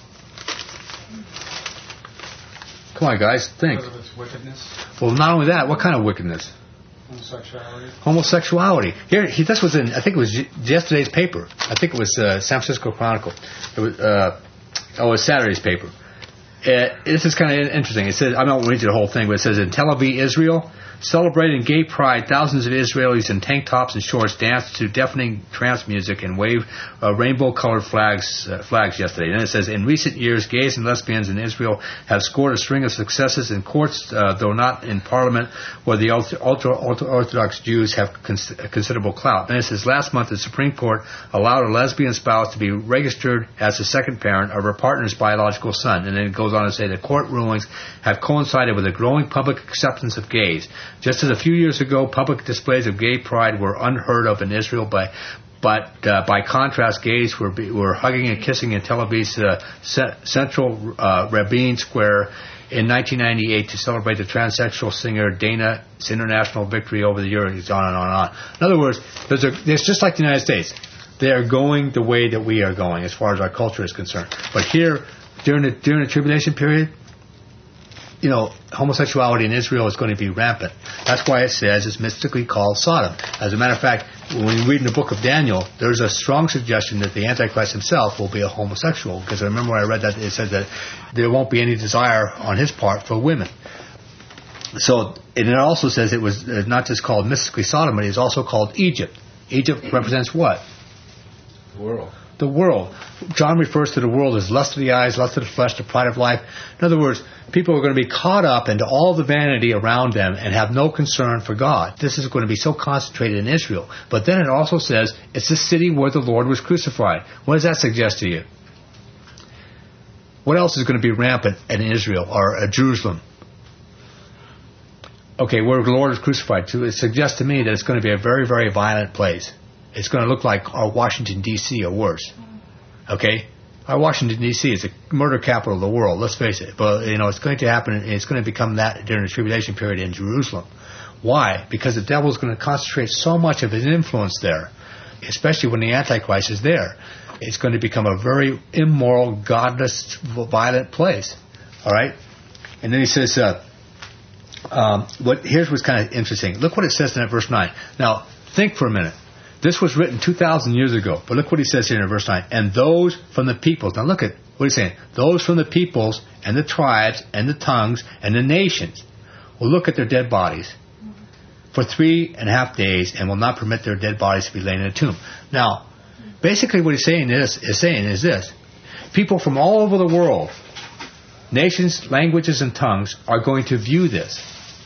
Come on, guys, think. Because of its wickedness. Well, not only that, what kind of wickedness? Homosexuality. Homosexuality. Here, he, this was in, I think it was yesterday's paper. I think it was uh, San Francisco Chronicle. It was, uh, oh, it was Saturday's paper. Uh, this is kind of interesting. It says, I don't read you the whole thing, but it says in Tel Aviv, Israel, celebrating gay pride, thousands of Israelis in tank tops and shorts danced to deafening trance music and waved uh, rainbow-colored flags uh, flags yesterday. And it says, in recent years, gays and lesbians in Israel have scored a string of successes in courts, uh, though not in parliament, where the ultra-Orthodox Jews have cons- considerable clout. And it says, last month, the Supreme Court allowed a lesbian spouse to be registered as the second parent of her partner's biological son. And then it goes on to say that court rulings have coincided with a growing public acceptance of gays. Just as a few years ago, public displays of gay pride were unheard of in Israel, by, but uh, by contrast, gays were were hugging and kissing in Tel Aviv's uh, central uh, Rabin Square in nineteen ninety-eight to celebrate the transsexual singer Dana's international victory over the Euros, on and on and on. In other words, there's a, it's just like the United States. They are going the way that we are going as far as our culture is concerned. But here, during the during the tribulation period, you know, homosexuality in Israel is going to be rampant. That's why it says it's mystically called Sodom. As a matter of fact, when you read in the book of Daniel, there's a strong suggestion that the Antichrist himself will be a homosexual. Because I remember when I read that, it said that there won't be any desire on his part for women. So, and it also says it was not just called mystically Sodom, but it is also called Egypt. Egypt represents what? The world. The world. John refers to the world as lust of the eyes, lust of the flesh, the pride of life. In other words, people are going to be caught up into all the vanity around them and have no concern for God. This is going to be so concentrated in Israel. But then it also says it's the city where the Lord was crucified. What does that suggest to you? What else is going to be rampant in Israel or uh, Jerusalem? Okay, where the Lord is crucified to, it suggests to me that it's going to be a very, very violent place. It's going to look like our Washington, D C or worse. Okay? Our Washington, D C is the murder capital of the world, let's face it. But, you know, it's going to happen, it's going to become that during the tribulation period in Jerusalem. Why? Because the devil is going to concentrate so much of his influence there, especially when the Antichrist is there. It's going to become a very immoral, godless, violent place. All right? And then he says, uh, um, what, here's what's kind of interesting. Look what it says in that verse nine. Now, think for a minute. This was written two thousand years ago. But look what he says here in verse nine. And those from the peoples. Now look at what he's saying. Those from the peoples and the tribes and the tongues and the nations will look at their dead bodies for three and a half days and will not permit their dead bodies to be laid in a tomb. Now, basically what he's saying is, is saying is this. People from all over the world, nations, languages, and tongues are going to view this.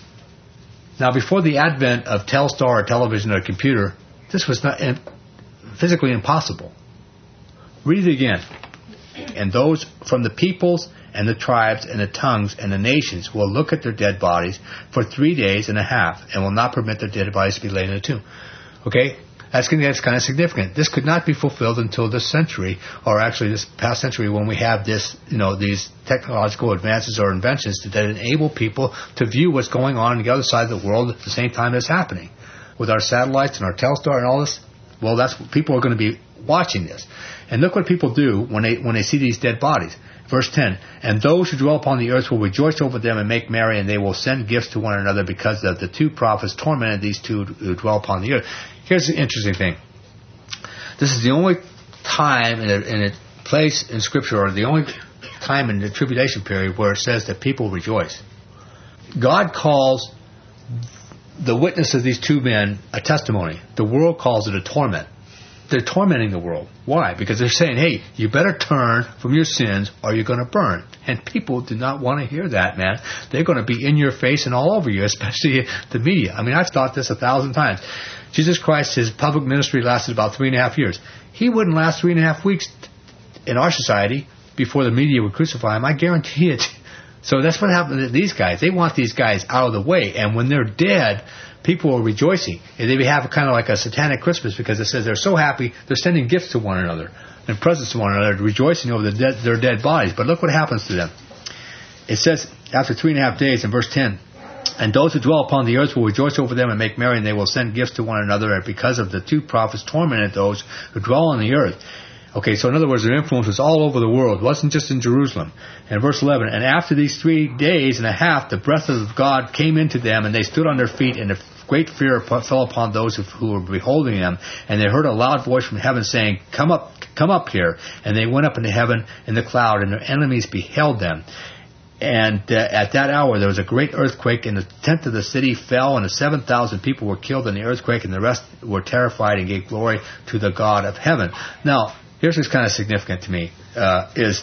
Now, before the advent of Telstar or television or computer, this was not physically impossible. Read it again. And those from the peoples and the tribes and the tongues and the nations will look at their dead bodies for three days and a half and will not permit their dead bodies to be laid in a tomb. Okay? That's, that's kind of significant. This could not be fulfilled until this century, or actually this past century, when we have this, you know, these technological advances or inventions that enable people to view what's going on on the other side of the world at the same time it's happening. With our satellites and our Telstar and all this, well, that's what people are going to be watching this. And look what people do when they when they see these dead bodies. Verse ten, and those who dwell upon the earth will rejoice over them and make merry, and they will send gifts to one another, because of the two prophets tormented these two who dwell upon the earth. Here's the interesting thing. This is the only time in a, in a place in Scripture, or the only time in the tribulation period, where it says that people rejoice. God calls the witness of these two men a testimony. The world calls it a torment. They're tormenting the world. Why? Because they're saying, hey, you better turn from your sins or you're going to burn. And people do not want to hear that, man. They're going to be in your face and all over you, especially the media. I mean, I've thought this a thousand times. Jesus Christ, his public ministry lasted about three and a half years. He wouldn't last three and a half weeks in our society before the media would crucify him. I guarantee it. So that's what happened to these guys. They want these guys out of the way. And when they're dead, people are rejoicing. And they have kind of like a satanic Christmas, because it says they're so happy, they're sending gifts to one another and presents to one another, rejoicing over the dead, their dead bodies. But look what happens to them. It says, after three and a half days, in verse ten, and those who dwell upon the earth will rejoice over them and make merry, and they will send gifts to one another, and because of the two prophets tormented those who dwell on the earth. Okay, so in other words, their influence was all over the world. It wasn't just in Jerusalem. And verse eleven, and after these three days and a half, the breath of God came into them, and they stood on their feet, and a great fear fell upon those who were beholding them. And they heard a loud voice from heaven saying, Come up, come up here. And they went up into heaven in the cloud, and their enemies beheld them. And uh, at that hour there was a great earthquake, and the tenth of the city fell, and the seven thousand people were killed in the earthquake, and the rest were terrified and gave glory to the God of heaven. Now, here's what's kind of significant to me, uh, is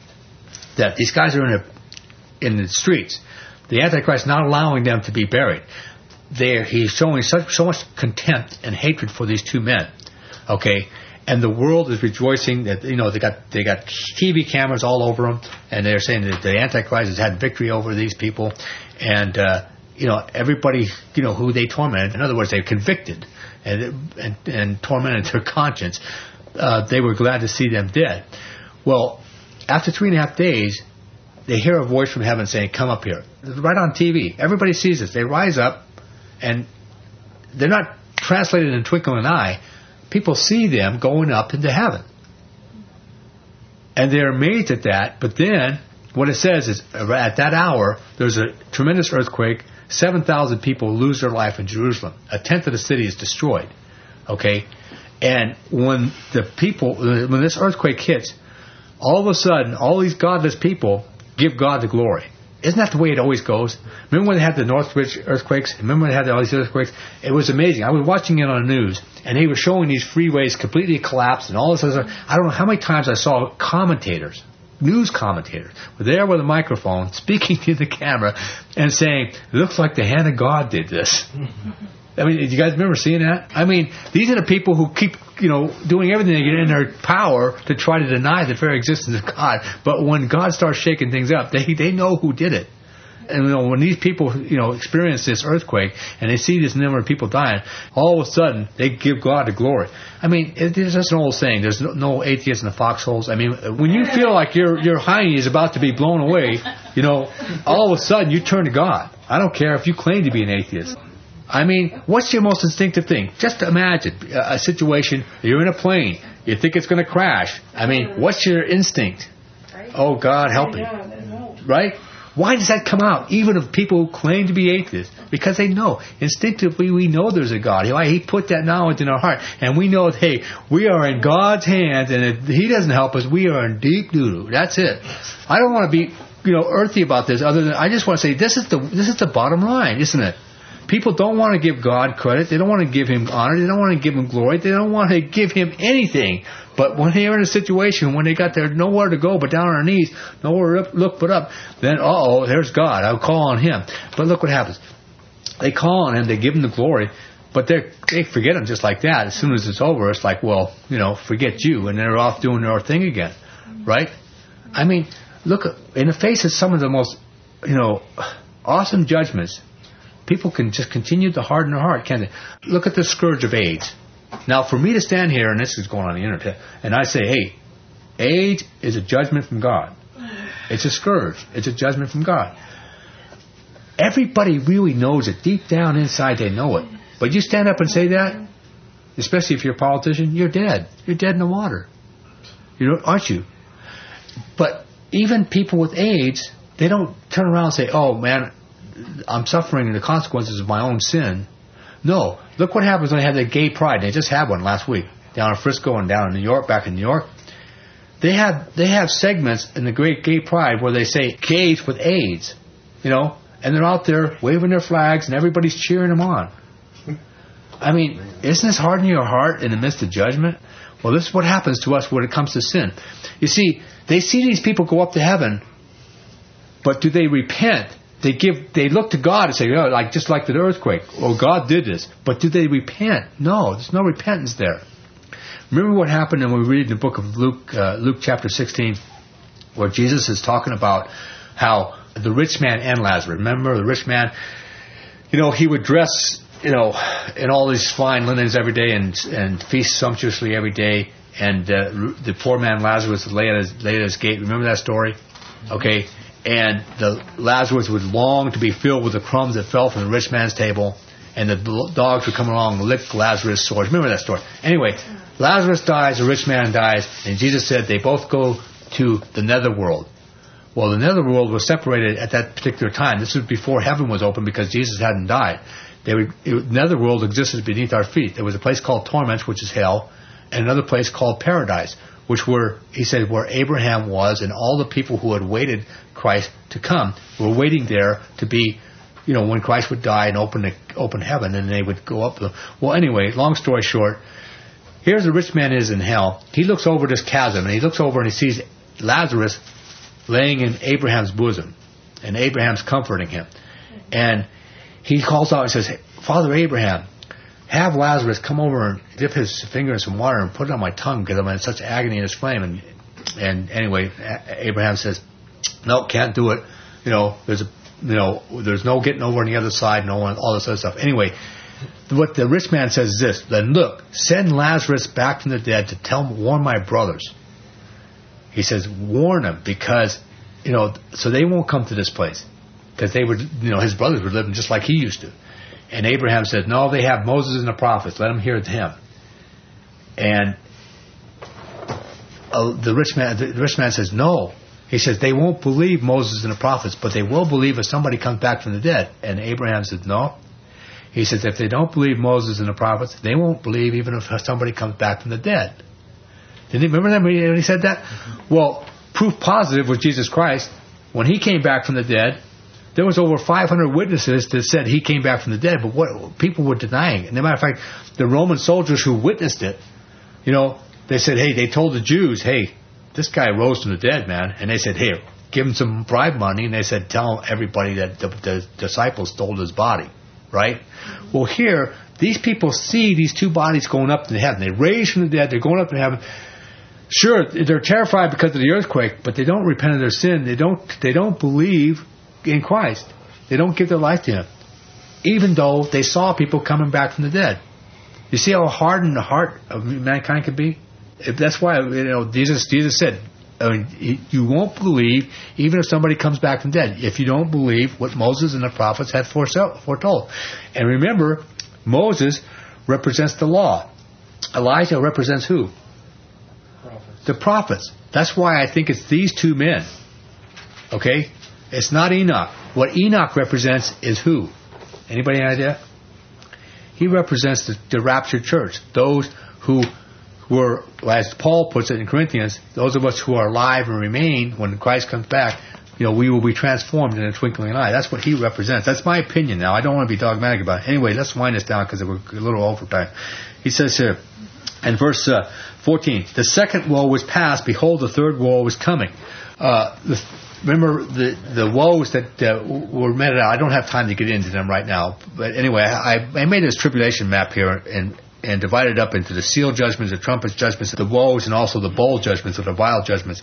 that these guys are in, a, in the streets. The Antichrist is not allowing them to be buried. They're, he's showing such, so much contempt and hatred for these two men. Okay? And the world is rejoicing that, you know, they got they got T V cameras all over them, and they're saying that the Antichrist has had victory over these people. And, uh, you know, everybody, you know, who they tormented, in other words, they convicted and, and, and tormented their conscience. Uh, they were glad to see them dead. Well, after three and a half days, they hear a voice from heaven saying, Come up here. Right on T V. Everybody sees this. They rise up, and they're not translated in a twinkling of an eye. People see them going up into heaven. And they're amazed at that. But then, what it says is, at that hour, there's a tremendous earthquake. seven thousand people lose their life in Jerusalem. A tenth of the city is destroyed. Okay? And when the people, when this earthquake hits, all of a sudden, all these godless people give God the glory. Isn't that the way it always goes? Remember when they had the Northridge earthquakes? Remember when they had all these earthquakes? It was amazing. I was watching it on the news, and they were showing these freeways completely collapsed and all this other stuff. I don't know how many times I saw commentators, news commentators, were there with a microphone speaking to the camera and saying, it looks like the hand of God did this. I mean, do you guys remember seeing that? I mean, these are the people who keep, you know, doing everything they get in their power to try to deny the very existence of God. But when God starts shaking things up, they they know who did it. And you know, when these people, you know, experience this earthquake and they see this number of people dying, all of a sudden they give God the glory. I mean, it, there's just an old saying: "There's no, no atheists in the foxholes." I mean, when you feel like your your hiney is about to be blown away, you know, all of a sudden you turn to God. I don't care if you claim to be an atheist. I mean, what's your most instinctive thing? Just imagine a, a situation, you're in a plane, you think it's going to crash. I mean, what's your instinct? Oh, God, help me. Right? Why does that come out, even of people who claim to be atheists? Because they know. Instinctively, we know there's a God. He put that knowledge in our heart. And we know, hey, we are in God's hands, and if He doesn't help us, we are in deep doo-doo. That's it. I don't want to be, you know, earthy about this, other than I just want to say this is the this is the bottom line, isn't it? People don't want to give God credit. They don't want to give Him honor. They don't want to give Him glory. They don't want to give Him anything. But when they're in a situation when they got there nowhere to go but down on their knees, nowhere to look but up, then uh-oh, there's God. I'll call on Him. But look what happens. They call on Him. They give Him the glory. But they they forget Him just like that. As soon as it's over, it's like, well, you know, forget you. And they're off doing their thing again. Right? I mean, look, in the face of some of the most, you know, awesome judgments, people can just continue to harden their heart, can't they? Look at the scourge of AIDS. Now, for me to stand here, and this is going on the internet, and I say, hey, AIDS is a judgment from God. It's a scourge. It's a judgment from God. Everybody really knows it. Deep down inside, they know it. But you stand up and say that, especially if you're a politician, you're dead. You're dead in the water. You know, aren't you? But even people with AIDS, they don't turn around and say, oh, man, I'm suffering the consequences of my own sin. No. Look what happens when they have the gay pride. They just had one last week down in Frisco and down in New York, back in New York. They have they have segments in the great gay pride where they say gays with AIDS, you know, and they're out there waving their flags and everybody's cheering them on. I mean, isn't this hardening your heart in the midst of judgment? Well, this is what happens to us when it comes to sin. You see, they see these people go up to heaven, but do they repent? They give, they look to God and say, oh, like just like the earthquake, oh, God did this. But do they repent? No, there's no repentance there. Remember what happened when we read in the book of Luke, uh, Luke chapter sixteen, where Jesus is talking about how the rich man and Lazarus. Remember the rich man, you know, he would dress, you know, in all these fine linens every day and and feast sumptuously every day. And uh, the poor man Lazarus lay at his, lay at his gate. Remember that story? Okay. And the Lazarus would long to be filled with the crumbs that fell from the rich man's table, and the dogs would come along and lick Lazarus' sores. Remember that story. Anyway, Lazarus dies, the rich man dies, and Jesus said they both go to the netherworld. Well, the netherworld was separated at that particular time. This was before heaven was open because Jesus hadn't died. They would, it, netherworld existed beneath our feet. There was a place called torments, which is hell, and another place called paradise, which were, he said, where Abraham was, and all the people who had waited Christ to come were waiting there to be, you know, when Christ would die and open the, open heaven, and they would go up. The, well, anyway, long story short, here's the rich man is in hell. He looks over this chasm, and he looks over and he sees Lazarus laying in Abraham's bosom, and Abraham's comforting him. And he calls out and says, Father Abraham, have Lazarus come over and dip his finger in some water and put it on my tongue because I'm in such agony in this flame. And and anyway, Abraham says, no, can't do it. You know, there's a, you know, there's no getting over on the other side, no one, all this other stuff. Anyway, what the rich man says is this: then look, send Lazarus back from the dead to tell, warn my brothers. He says, warn them because, you know, so they won't come to this place because they would, you know, his brothers were living just like he used to. And Abraham said, no, they have Moses and the prophets. Let them hear him. And uh, the rich man, the rich man says, no. He says, they won't believe Moses and the prophets, but they will believe if somebody comes back from the dead. And Abraham said, no. He says, if they don't believe Moses and the prophets, they won't believe even if somebody comes back from the dead. Did you remember that when he said that? Mm-hmm. Well, proof positive was Jesus Christ. When he came back from the dead, there was over five hundred witnesses that said he came back from the dead, but what people were denying it. And as a matter of fact, the Roman soldiers who witnessed it, you know, they said, hey, they told the Jews, hey, this guy rose from the dead, man. And they said, hey, give him some bribe money. And they said, tell everybody that the, the disciples stole his body, right? Well, here, these people see these two bodies going up to heaven. They raised from the dead. They're going up to heaven. Sure, they're terrified because of the earthquake, but they don't repent of their sin. They don't. They don't believe in Christ. They don't give their life to Him, even though they saw people coming back from the dead. You see how hardened the heart of mankind can be. If that's why, you know, Jesus. Jesus said, I mean, you won't believe even if somebody comes back from the dead if you don't believe what Moses and the prophets had foretold. And remember, Moses represents the law. Elijah represents who? Prophets. The prophets. That's why I think it's these two men. Okay? It's not Enoch. What Enoch represents is who? Anybody have an idea? He represents the, the raptured church. Those who were, as Paul puts it in Corinthians, those of us who are alive and remain when Christ comes back, you know, we will be transformed in a twinkling eye. That's what he represents. That's my opinion now. I don't want to be dogmatic about it. Anyway, let's wind this down because we're a little over time. He says here, in verse uh, fourteen, the second woe was past. Behold, the third woe was coming. Uh, the, remember the the woes that uh, were meted out. I don't have time to get into them right now. But anyway, I, I made this tribulation map here and and divided up into the seal judgments, the trumpet judgments, the woes, and also the bowl judgments or the vial judgments.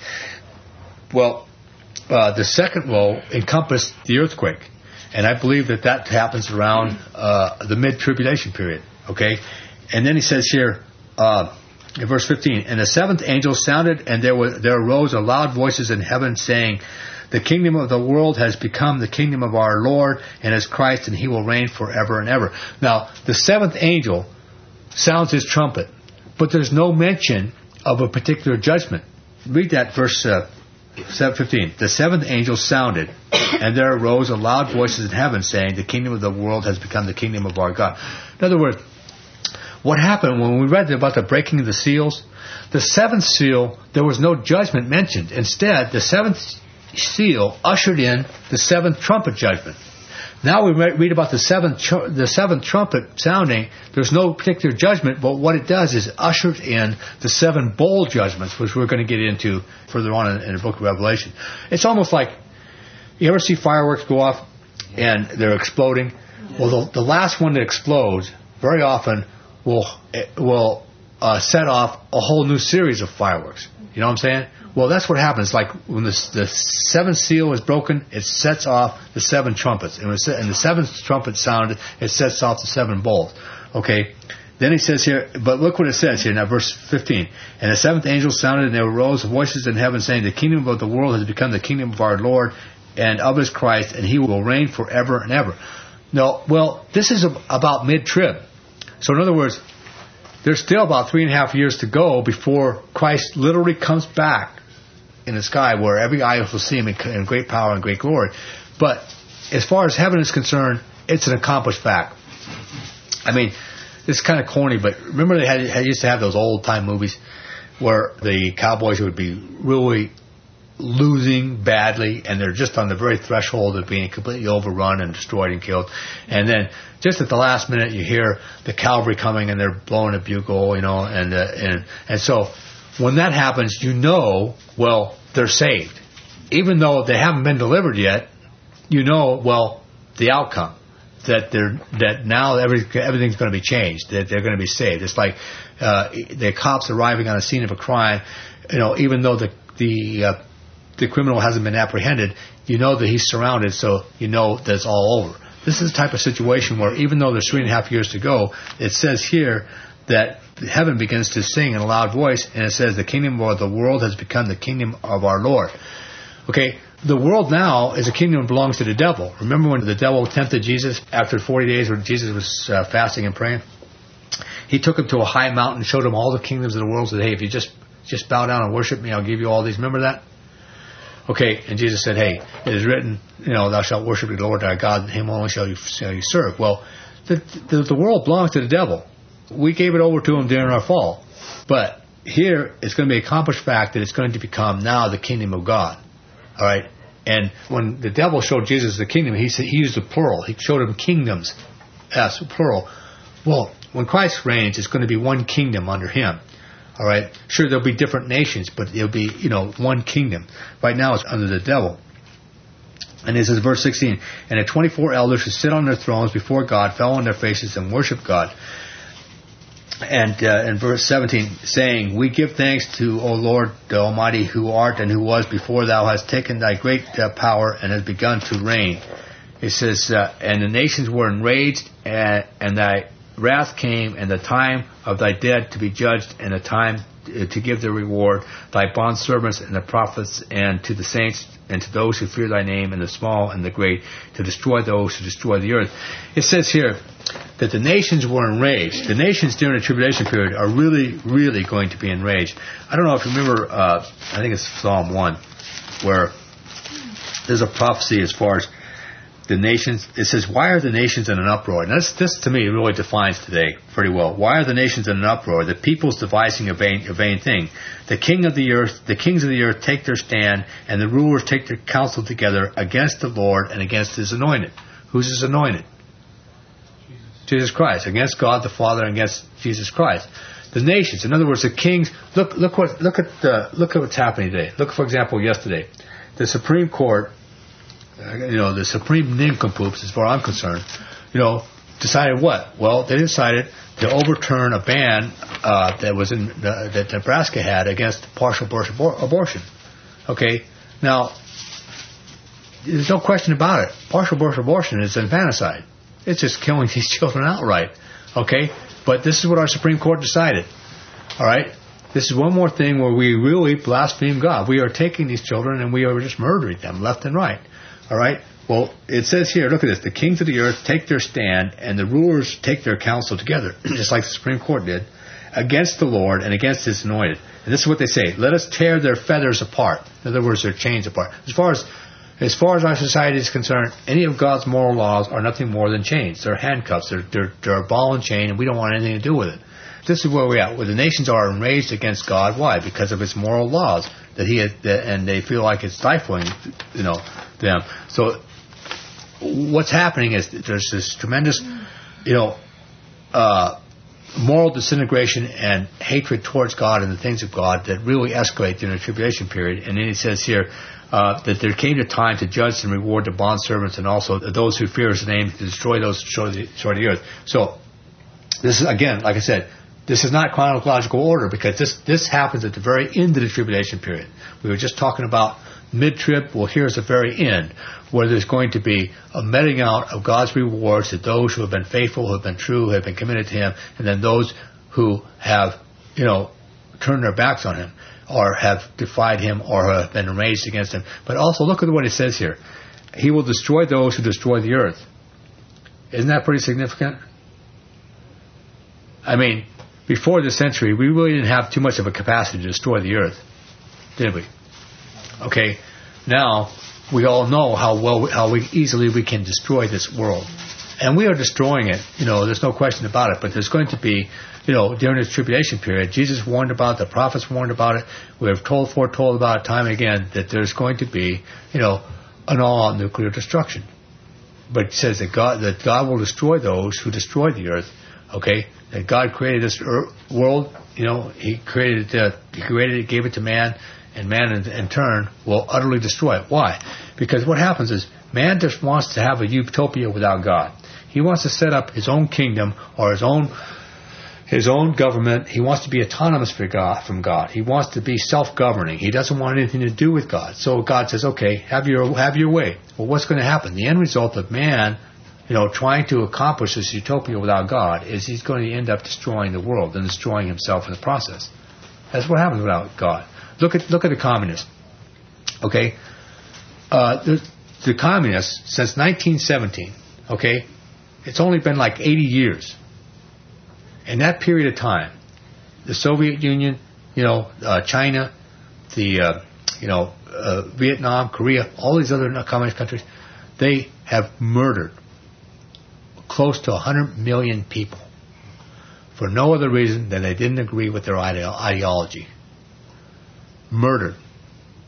Well, uh, the second woe encompassed the earthquake. And I believe that that happens around uh, the mid-tribulation period. Okay? And then he says here, uh, in verse fifteen, and the seventh angel sounded, and there was there arose a loud voices in heaven saying, the kingdom of the world has become the kingdom of our Lord and His Christ, and He will reign forever and ever. Now, the seventh angel sounds his trumpet, but there's no mention of a particular judgment. Read that verse uh, fifteen. The seventh angel sounded, and there arose a loud voices in heaven saying, the kingdom of the world has become the kingdom of our God. In other words, what happened when we read about the breaking of the seals? The seventh seal, there was no judgment mentioned. Instead, the seventh seal ushered in the seventh trumpet judgment. Now we read about the seventh tr- the seventh trumpet sounding. There's no particular judgment, but what it does is ushered in the seven bowl judgments, which we're going to get into further on in, in the book of Revelation. It's almost like, you ever see fireworks go off and they're exploding? Well, the, the last one that explodes very often will will uh, set off a whole new series of fireworks. You know what I'm saying? Well, that's what happens. Like when the, the seventh seal is broken, it sets off the seven trumpets. And, and the seventh trumpet sounded, it sets off the seven bowls. Okay. Then he says here, but look what it says here now, verse fifteen. And the seventh angel sounded, and there arose voices in heaven saying, the kingdom of the world has become the kingdom of our Lord and of His Christ, and He will reign forever and ever. No, well, this is about mid-trib. So in other words, there's still about three and a half years to go before Christ literally comes back in the sky where every eye will see Him in, in great power and great glory. But as far as heaven is concerned, it's an accomplished fact. I mean, it's kind of corny, but remember they had, had used to have those old-time movies where the cowboys would be really losing badly, and they're just on the very threshold of being completely overrun and destroyed and killed. And then just at the last minute, you hear the cavalry coming, and they're blowing a bugle, you know, and uh, and and so when that happens, you know, well, they're saved. Even though they haven't been delivered yet, you know, well, the outcome. That they're that now every, everything's going to be changed. That they're going to be saved. It's like uh, the cops arriving on a scene of a crime. You know, even though the the uh, the criminal hasn't been apprehended, you know that he's surrounded. So you know that it's all over. This is the type of situation where even though there's three and a half years to go, it says here that heaven begins to sing in a loud voice, and it says the kingdom of the world has become the kingdom of our Lord. Okay. The world now is a kingdom that belongs to the devil. Remember when the devil tempted Jesus after forty days when Jesus was uh, fasting and praying? He took him to a high mountain and showed him all the kingdoms of the world. Said, hey, if you just, just bow down and worship me, I'll give you all these. Remember that? Okay, and Jesus said, hey, it is written, you know, thou shalt worship the Lord thy God, and Him only shall you, shall you serve. Well, the, the, the world belongs to the devil. We gave it over to him during our fall. But here, it's going to be an accomplished fact that it's going to become now the kingdom of God. All right? And when the devil showed Jesus the kingdom, he said he used the plural. He showed him kingdoms as plural. Well, when Christ reigns, it's going to be one kingdom under him. All right. Sure, there'll be different nations, but it'll be, you know, one kingdom. Right now, it's under the devil. And this is verse sixteen. And the twenty-four elders who sit on their thrones before God fell on their faces and worshiped God. And uh, in verse seventeen, saying, We give thanks to, O Lord the Almighty, who art and who was before thou hast taken thy great uh, power and hast begun to reign. It says, uh, And the nations were enraged, and, and thy wrath came, and the time of thy dead to be judged, and the time to give their reward, thy bondservants and the prophets, and to the saints, and to those who fear thy name, and the small and the great, to destroy those who destroy the earth. It says here that the nations were enraged. The nations during the tribulation period are really, really going to be enraged. I don't know if you remember, uh, I think it's Psalm one, where there's a prophecy as far as the nations. It says, why are the nations in an uproar? And this, this to me really defines today pretty well. Why are the nations in an uproar? The people's devising a vain, a vain thing. The king of the earth, the kings of the earth take their stand, and the rulers take their counsel together against the Lord and against his anointed. Who's his anointed? Jesus, Jesus Christ. Against God the Father and against Jesus Christ. The nations, in other words, the kings. Look, look what, look at, the, look at what's happening today. Look, for example, yesterday, the Supreme Court. You know, the supreme nincompoops, as far as I'm concerned, you know, decided what? Well, they decided to overturn a ban uh, that was in uh, that Nebraska had against partial birth abor- abortion. Okay, now there's no question about it. Partial birth abortion is infanticide. It's just killing these children outright. Okay, but this is what our Supreme Court decided. All right. This is one more thing where we really blaspheme God. We are taking these children and we are just murdering them left and right. All right? Well, it says here, look at this. The kings of the earth take their stand, and the rulers take their counsel together, just like the Supreme Court did, against the Lord and against his anointed. And this is what they say. Let us tear their feathers apart. In other words, their chains apart. As far as as far as our society is concerned, any of God's moral laws are nothing more than chains. They're handcuffs. They're, they're, they're a ball and chain, and we don't want anything to do with it. This is where we're at, where the nations are enraged against God. Why? Because of his moral laws that he has, that, and they feel like it's stifling, you know, them. So what's happening is there's this tremendous, you know, uh, moral disintegration and hatred towards God and the things of God that really escalate during the tribulation period. And then he says here uh, that there came a time to judge and reward the bondservants and also those who fear his name, to destroy those who destroy the, destroy the earth. So this is, again, like I said, this is not chronological order because this, this happens at the very end of the tribulation period. We were just talking about mid-trib. Well, here's the very end where there's going to be a meting out of God's rewards to those who have been faithful, who have been true, who have been committed to him, and then those who have, you know, turned their backs on him or have defied him or have been enraged against him. But also look at what it says here. He will destroy those who destroy the earth. Isn't that pretty significant? I mean, before this century, we really didn't have too much of a capacity to destroy the earth, did we? Okay, now we all know how well, how we, easily we can destroy this world, and we are destroying it. You know, there's no question about it. But there's going to be, you know, during this tribulation period, Jesus warned about it, the prophets warned about it. We have told, foretold about it time and again that there's going to be, you know, an all-out nuclear destruction. But it says that God that God will destroy those who destroy the earth. Okay, that God created this earth, world, you know, He created it, uh, He created it, gave it to man, and man in, in turn will utterly destroy it. Why? Because what happens is man just wants to have a utopia without God. He wants to set up his own kingdom or his own his own government. He wants to be autonomous for God, from God. He wants to be self-governing. He doesn't want anything to do with God. So God says, okay, have your have your way. Well, what's going to happen? The end result of man, you know, trying to accomplish this utopia without God is he's going to end up destroying the world and destroying himself in the process. That's what happens without God. Look at look at the communists. Okay, uh, the, the communists since nineteen seventeen. Okay, it's only been like eighty years. In that period of time, the Soviet Union, you know, uh, China, the uh, you know uh, Vietnam, Korea, all these other communist countries, they have murdered close to one hundred million people for no other reason than they didn't agree with their ide- ideology. Murdered.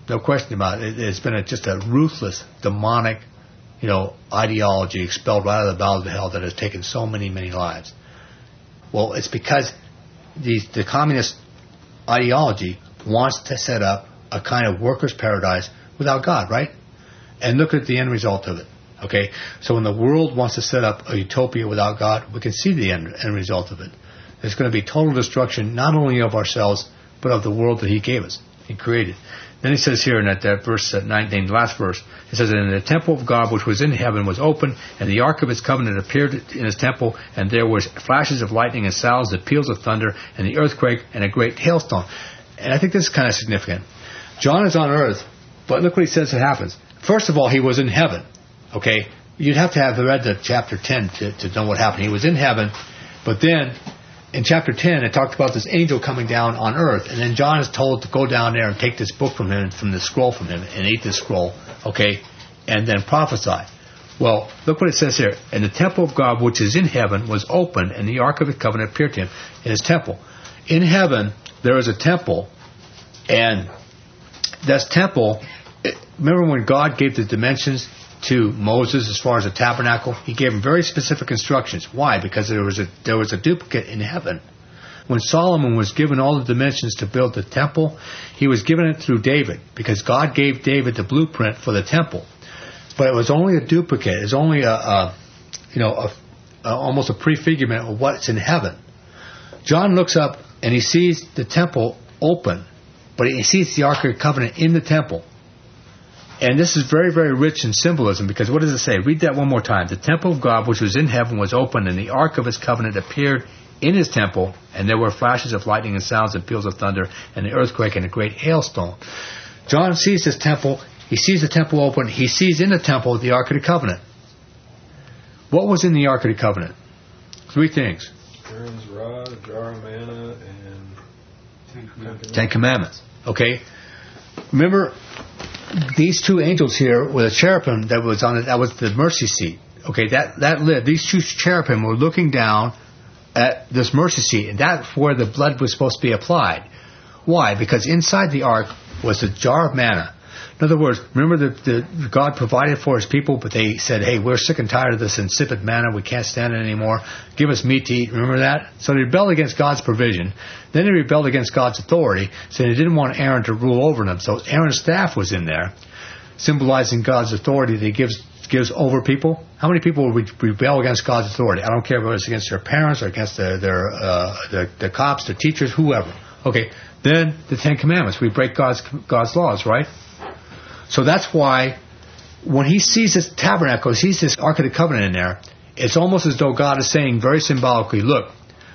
No question about it. It's been a, just a ruthless, demonic, you know, ideology expelled right out of the bowels of hell that has taken so many, many lives. Well, it's because the, the communist ideology wants to set up a kind of workers' paradise without God, right? And look at the end result of it. Okay, so when the world wants to set up a utopia without God, we can see the end, end result of it. There's going to be total destruction, not only of ourselves, but of the world that He gave us, He created. Then He says here in that, that verse nineteen, the last verse, it says, "And the temple of God which was in heaven was open, and the ark of His covenant appeared in His temple, and there was flashes of lightning and sounds, the peals of thunder, and the earthquake, and a great hailstone." And I think this is kind of significant. John is on earth, but look what he says that happens. First of all, he was in heaven. Okay, you'd have to have read the chapter ten to, to know what happened. He was in heaven, but then in chapter ten it talked about this angel coming down on earth, and then John is told to go down there and take this book from him, from the scroll from him, and eat this scroll, okay, and then prophesy. Well, look what it says here. "And the temple of God which is in heaven was opened, and the ark of His covenant appeared to him in His temple." In heaven there is a temple, and this temple, remember when God gave the dimensions to Moses as far as the tabernacle? He gave him very specific instructions. Why? Because there was a there was a duplicate in heaven. When Solomon was given all the dimensions to build the temple, he was given it through David, because God gave David the blueprint for the temple. But it was only a duplicate. It's only a, a you know a, a, almost a prefigurement of what's in heaven. John looks up and he sees the temple open, but he sees the Ark of the Covenant in the temple. And this is very, very rich in symbolism, because what does it say? Read that one more time. "The temple of God which was in heaven was opened, and the ark of His covenant appeared in His temple, and there were flashes of lightning and sounds and peals of thunder, and an earthquake and a great hailstone." John sees this temple. He sees the temple open. He sees in the temple the Ark of the Covenant. What was in the Ark of the Covenant? Three things. Aaron's rod, a jar of manna, and Ten Commandments. Ten Commandments. Okay? Remember, these two angels here with a cherubim that was on it, that was the mercy seat. Okay, that, that lived. These two cherubim were looking down at this mercy seat, and that's where the blood was supposed to be applied. Why? Because inside the ark was a jar of manna. In other words, remember that the, God provided for His people, but they said, "Hey, we're sick and tired of this insipid manna. We can't stand it anymore. Give us meat to eat." Remember that? So they rebelled against God's provision. Then they rebelled against God's authority, so they didn't want Aaron to rule over them. So Aaron's staff was in there, symbolizing God's authority that He gives gives over people. How many people would rebel against God's authority? I don't care whether it's against their parents or against their their, uh, their, their cops, their teachers, whoever. Okay, then the Ten Commandments. We break God's God's laws, right? So that's why when he sees this tabernacle, he sees this Ark of the Covenant in there, it's almost as though God is saying very symbolically, "Look,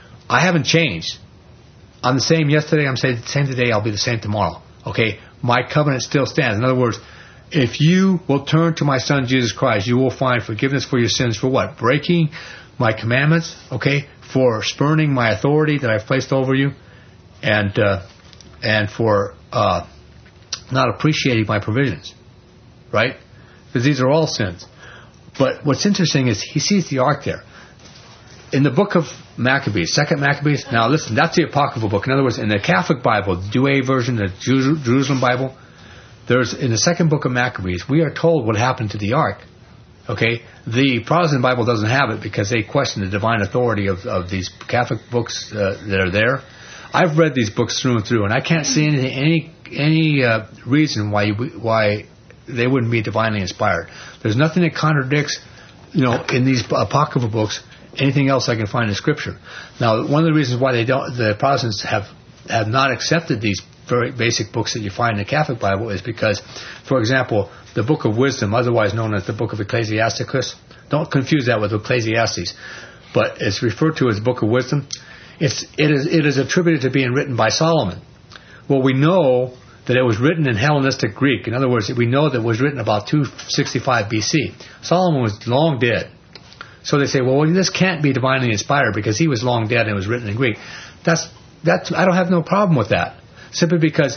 I haven't changed. I'm the same yesterday, I'm the same today, I'll be the same tomorrow. Okay, my covenant still stands." In other words, if you will turn to my Son Jesus Christ, you will find forgiveness for your sins for what? Breaking my commandments, okay? For spurning my authority that I've placed over you, and uh, and for uh, not appreciating my provisions, right? Because these are all sins. But what's interesting is he sees the ark there. In the book of Maccabees, Second Maccabees, now listen, that's the apocryphal book. In other words, in the Catholic Bible, the Douay version, the Jerusalem Bible, there's in the second book of Maccabees, we are told what happened to the ark. Okay, the Protestant Bible doesn't have it because they question the divine authority of, of these Catholic books uh, that are there. I've read these books through and through, and I can't see any any any uh, reason why you, why they wouldn't be divinely inspired. There's nothing that contradicts, you know, in these apocryphal books anything else I can find in Scripture. Now, one of the reasons why they don't, the Protestants have have not accepted these very basic books that you find in the Catholic Bible is because, for example, the Book of Wisdom, otherwise known as the Book of Ecclesiasticus, don't confuse that with Ecclesiastes, but it's referred to as Book of Wisdom. It's it is it is attributed to being written by Solomon. Well, we know that it was written in Hellenistic Greek. In other words, we know that it was written about two sixty-five B C. Solomon was long dead. So they say, well, this can't be divinely inspired because he was long dead and it was written in Greek. That's that's I don't have no problem with that. Simply because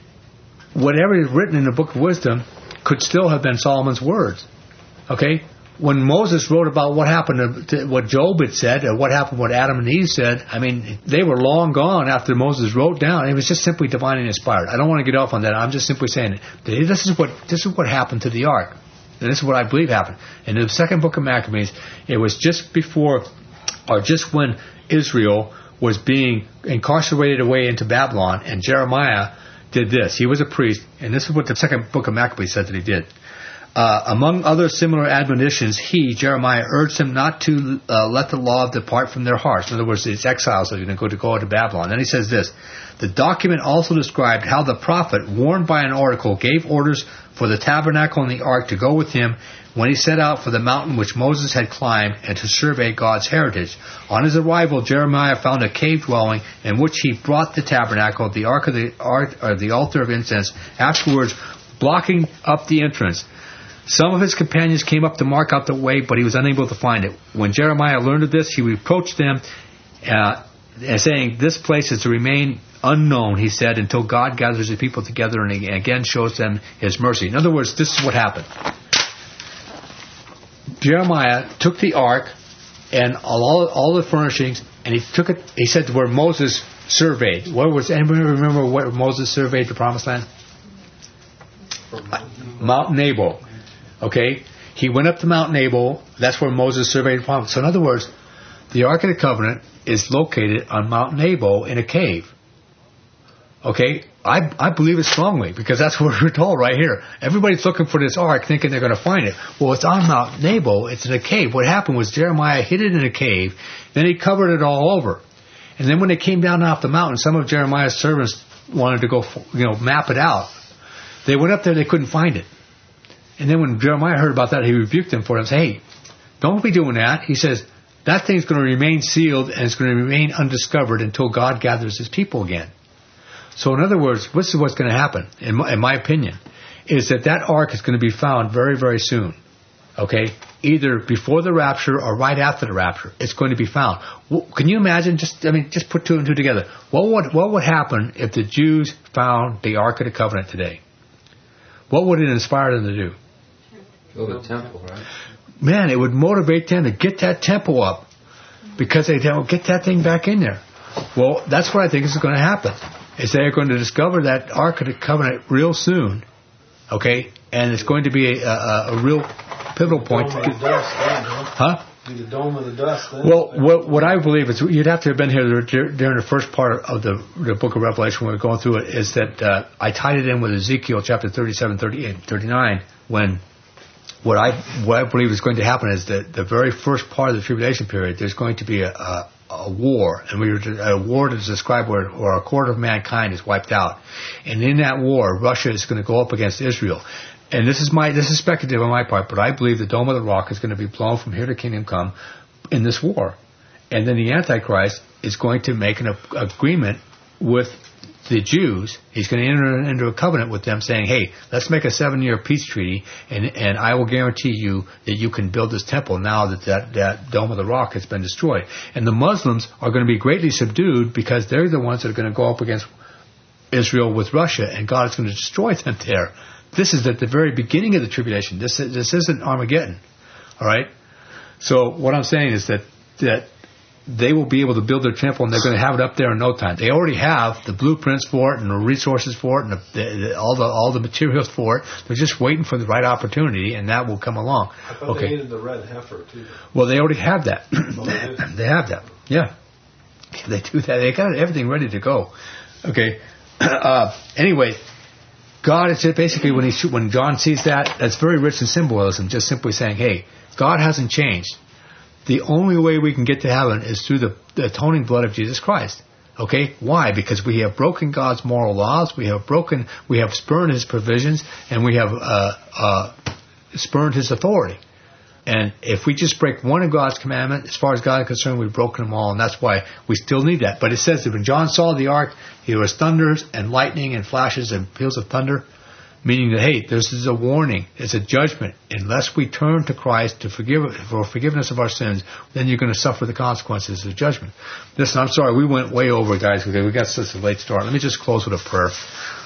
whatever is written in the Book of Wisdom could still have been Solomon's words. Okay? when Moses wrote about what happened to, to what Job had said, or what happened, what Adam and Eve said, I mean, they were long gone after Moses wrote down. It was just simply divinely inspired. I don't want to get off on that. I'm just simply saying this is what this is what happened to the ark. And this is what I believe happened. In the second book of Maccabees, it was just before, or just when Israel was being incarcerated away into Babylon, and Jeremiah did this. He was a priest, and this is what the second book of Maccabees said that he did. Uh, among other similar admonitions, he, Jeremiah, urged them not to uh, let the law depart from their hearts. In other words, it's exiles that are going to go to go to Babylon. Then he says this: the document also described how the prophet, warned by an oracle, gave orders for the tabernacle and the ark to go with him when he set out for the mountain which Moses had climbed, and to survey God's heritage. On his arrival, Jeremiah found a cave dwelling in which he brought the tabernacle, the ark of the, ark, or the altar of incense, afterwards blocking up the entrance. Some of his companions came up to mark out the way, but he was unable to find it. When Jeremiah learned of this, he reproached them, uh, saying, this place is to remain unknown, he said, until God gathers his people together and again shows them his mercy. In other words, this is what happened. Jeremiah took the ark and all all the furnishings, and he took it. He said to where Moses surveyed. Where was anybody remember where Moses surveyed the Promised Land? Mount Nebo. Okay, he went up to Mount Nebo. That's where Moses surveyed the Promised. So in other words, the Ark of the Covenant is located on Mount Nebo in a cave. Okay, I I believe it strongly because that's what we're told right here. Everybody's looking for this ark thinking they're going to find it. Well, it's on Mount Nebo. It's in a cave. What happened was Jeremiah hid it in a cave. Then he covered it all over. And then when they came down off the mountain, some of Jeremiah's servants wanted to go, you know, map it out. They went up there. They couldn't find it. And then when Jeremiah heard about that, he rebuked them for it and said, hey, don't be doing that. He says, that thing's going to remain sealed and it's going to remain undiscovered until God gathers his people again. So in other words, this is what's going to happen, in my, in my opinion, is that that ark is going to be found very, very soon. Okay? Either before the rapture or right after the rapture. It's going to be found. Well, can you imagine, just I mean, just put two and two together. What would, what would happen if the Jews found the Ark of the Covenant today? What would it inspire them to do? Build a temple, right? Man, it would motivate them to get that temple up because they don't get that thing back in there. Well, that's what I think is going to happen. Is they're going to discover that Ark of the Covenant real soon, okay? And it's going to be a, a, a real pivotal point. Dome of the dust, then, huh? Huh? Be the dome of the dust. Then. Well, what, what I believe is you'd have to have been here during the first part of the, the book of Revelation when we we're going through it. Is that uh, I tied it in with Ezekiel chapter thirty-seven, thirty-eight, thirty-nine when. What I what I believe is going to happen is that the very first part of the tribulation period, there's going to be a, a, a war, and we were to, a war is described where, where a quarter of mankind is wiped out, and in that war, Russia is going to go up against Israel. And this is my this is speculative on my part, but I believe the Dome of the Rock is going to be blown from here to Kingdom Come in this war, and then the Antichrist is going to make an a, agreement with the Jews. He's going to enter into a covenant with them saying, hey, let's make a seven-year peace treaty, and, and I will guarantee you that you can build this temple now that, that that Dome of the Rock has been destroyed. And the Muslims are going to be greatly subdued because they're the ones that are going to go up against Israel with Russia, and God is going to destroy them there. This is at the very beginning of the tribulation. This, this isn't Armageddon. All right? So what I'm saying is that that they will be able to build their temple, and they're going to have it up there in no time. They already have the blueprints for it and the resources for it and the, the, the, all the all the materials for it. They're just waiting for the right opportunity, and that will come along. I thought okay. they needed the red heifer, too. Well, they already have that. Oh, they, they have that. Yeah. They do that. They got everything ready to go. Okay. Uh, anyway, God is basically, when, he, when John sees that, that's very rich in symbolism, just simply saying, hey, God hasn't changed. The only way we can get to heaven is through the, the atoning blood of Jesus Christ. Okay? Why? Because we have broken God's moral laws, we have broken, we have spurned His provisions, and we have uh, uh, spurned His authority. And if we just break one of God's commandments, as far as God is concerned, we've broken them all, and that's why we still need that. But it says that when John saw the ark, there was thunders and lightning and flashes and peals of thunder. Meaning that, hey, this is a warning. It's a judgment. Unless we turn to Christ to forgive for forgiveness of our sins, then you're going to suffer the consequences of judgment. Listen, I'm sorry, we went way over, guys, because we got such a late start. Let me just close with a prayer.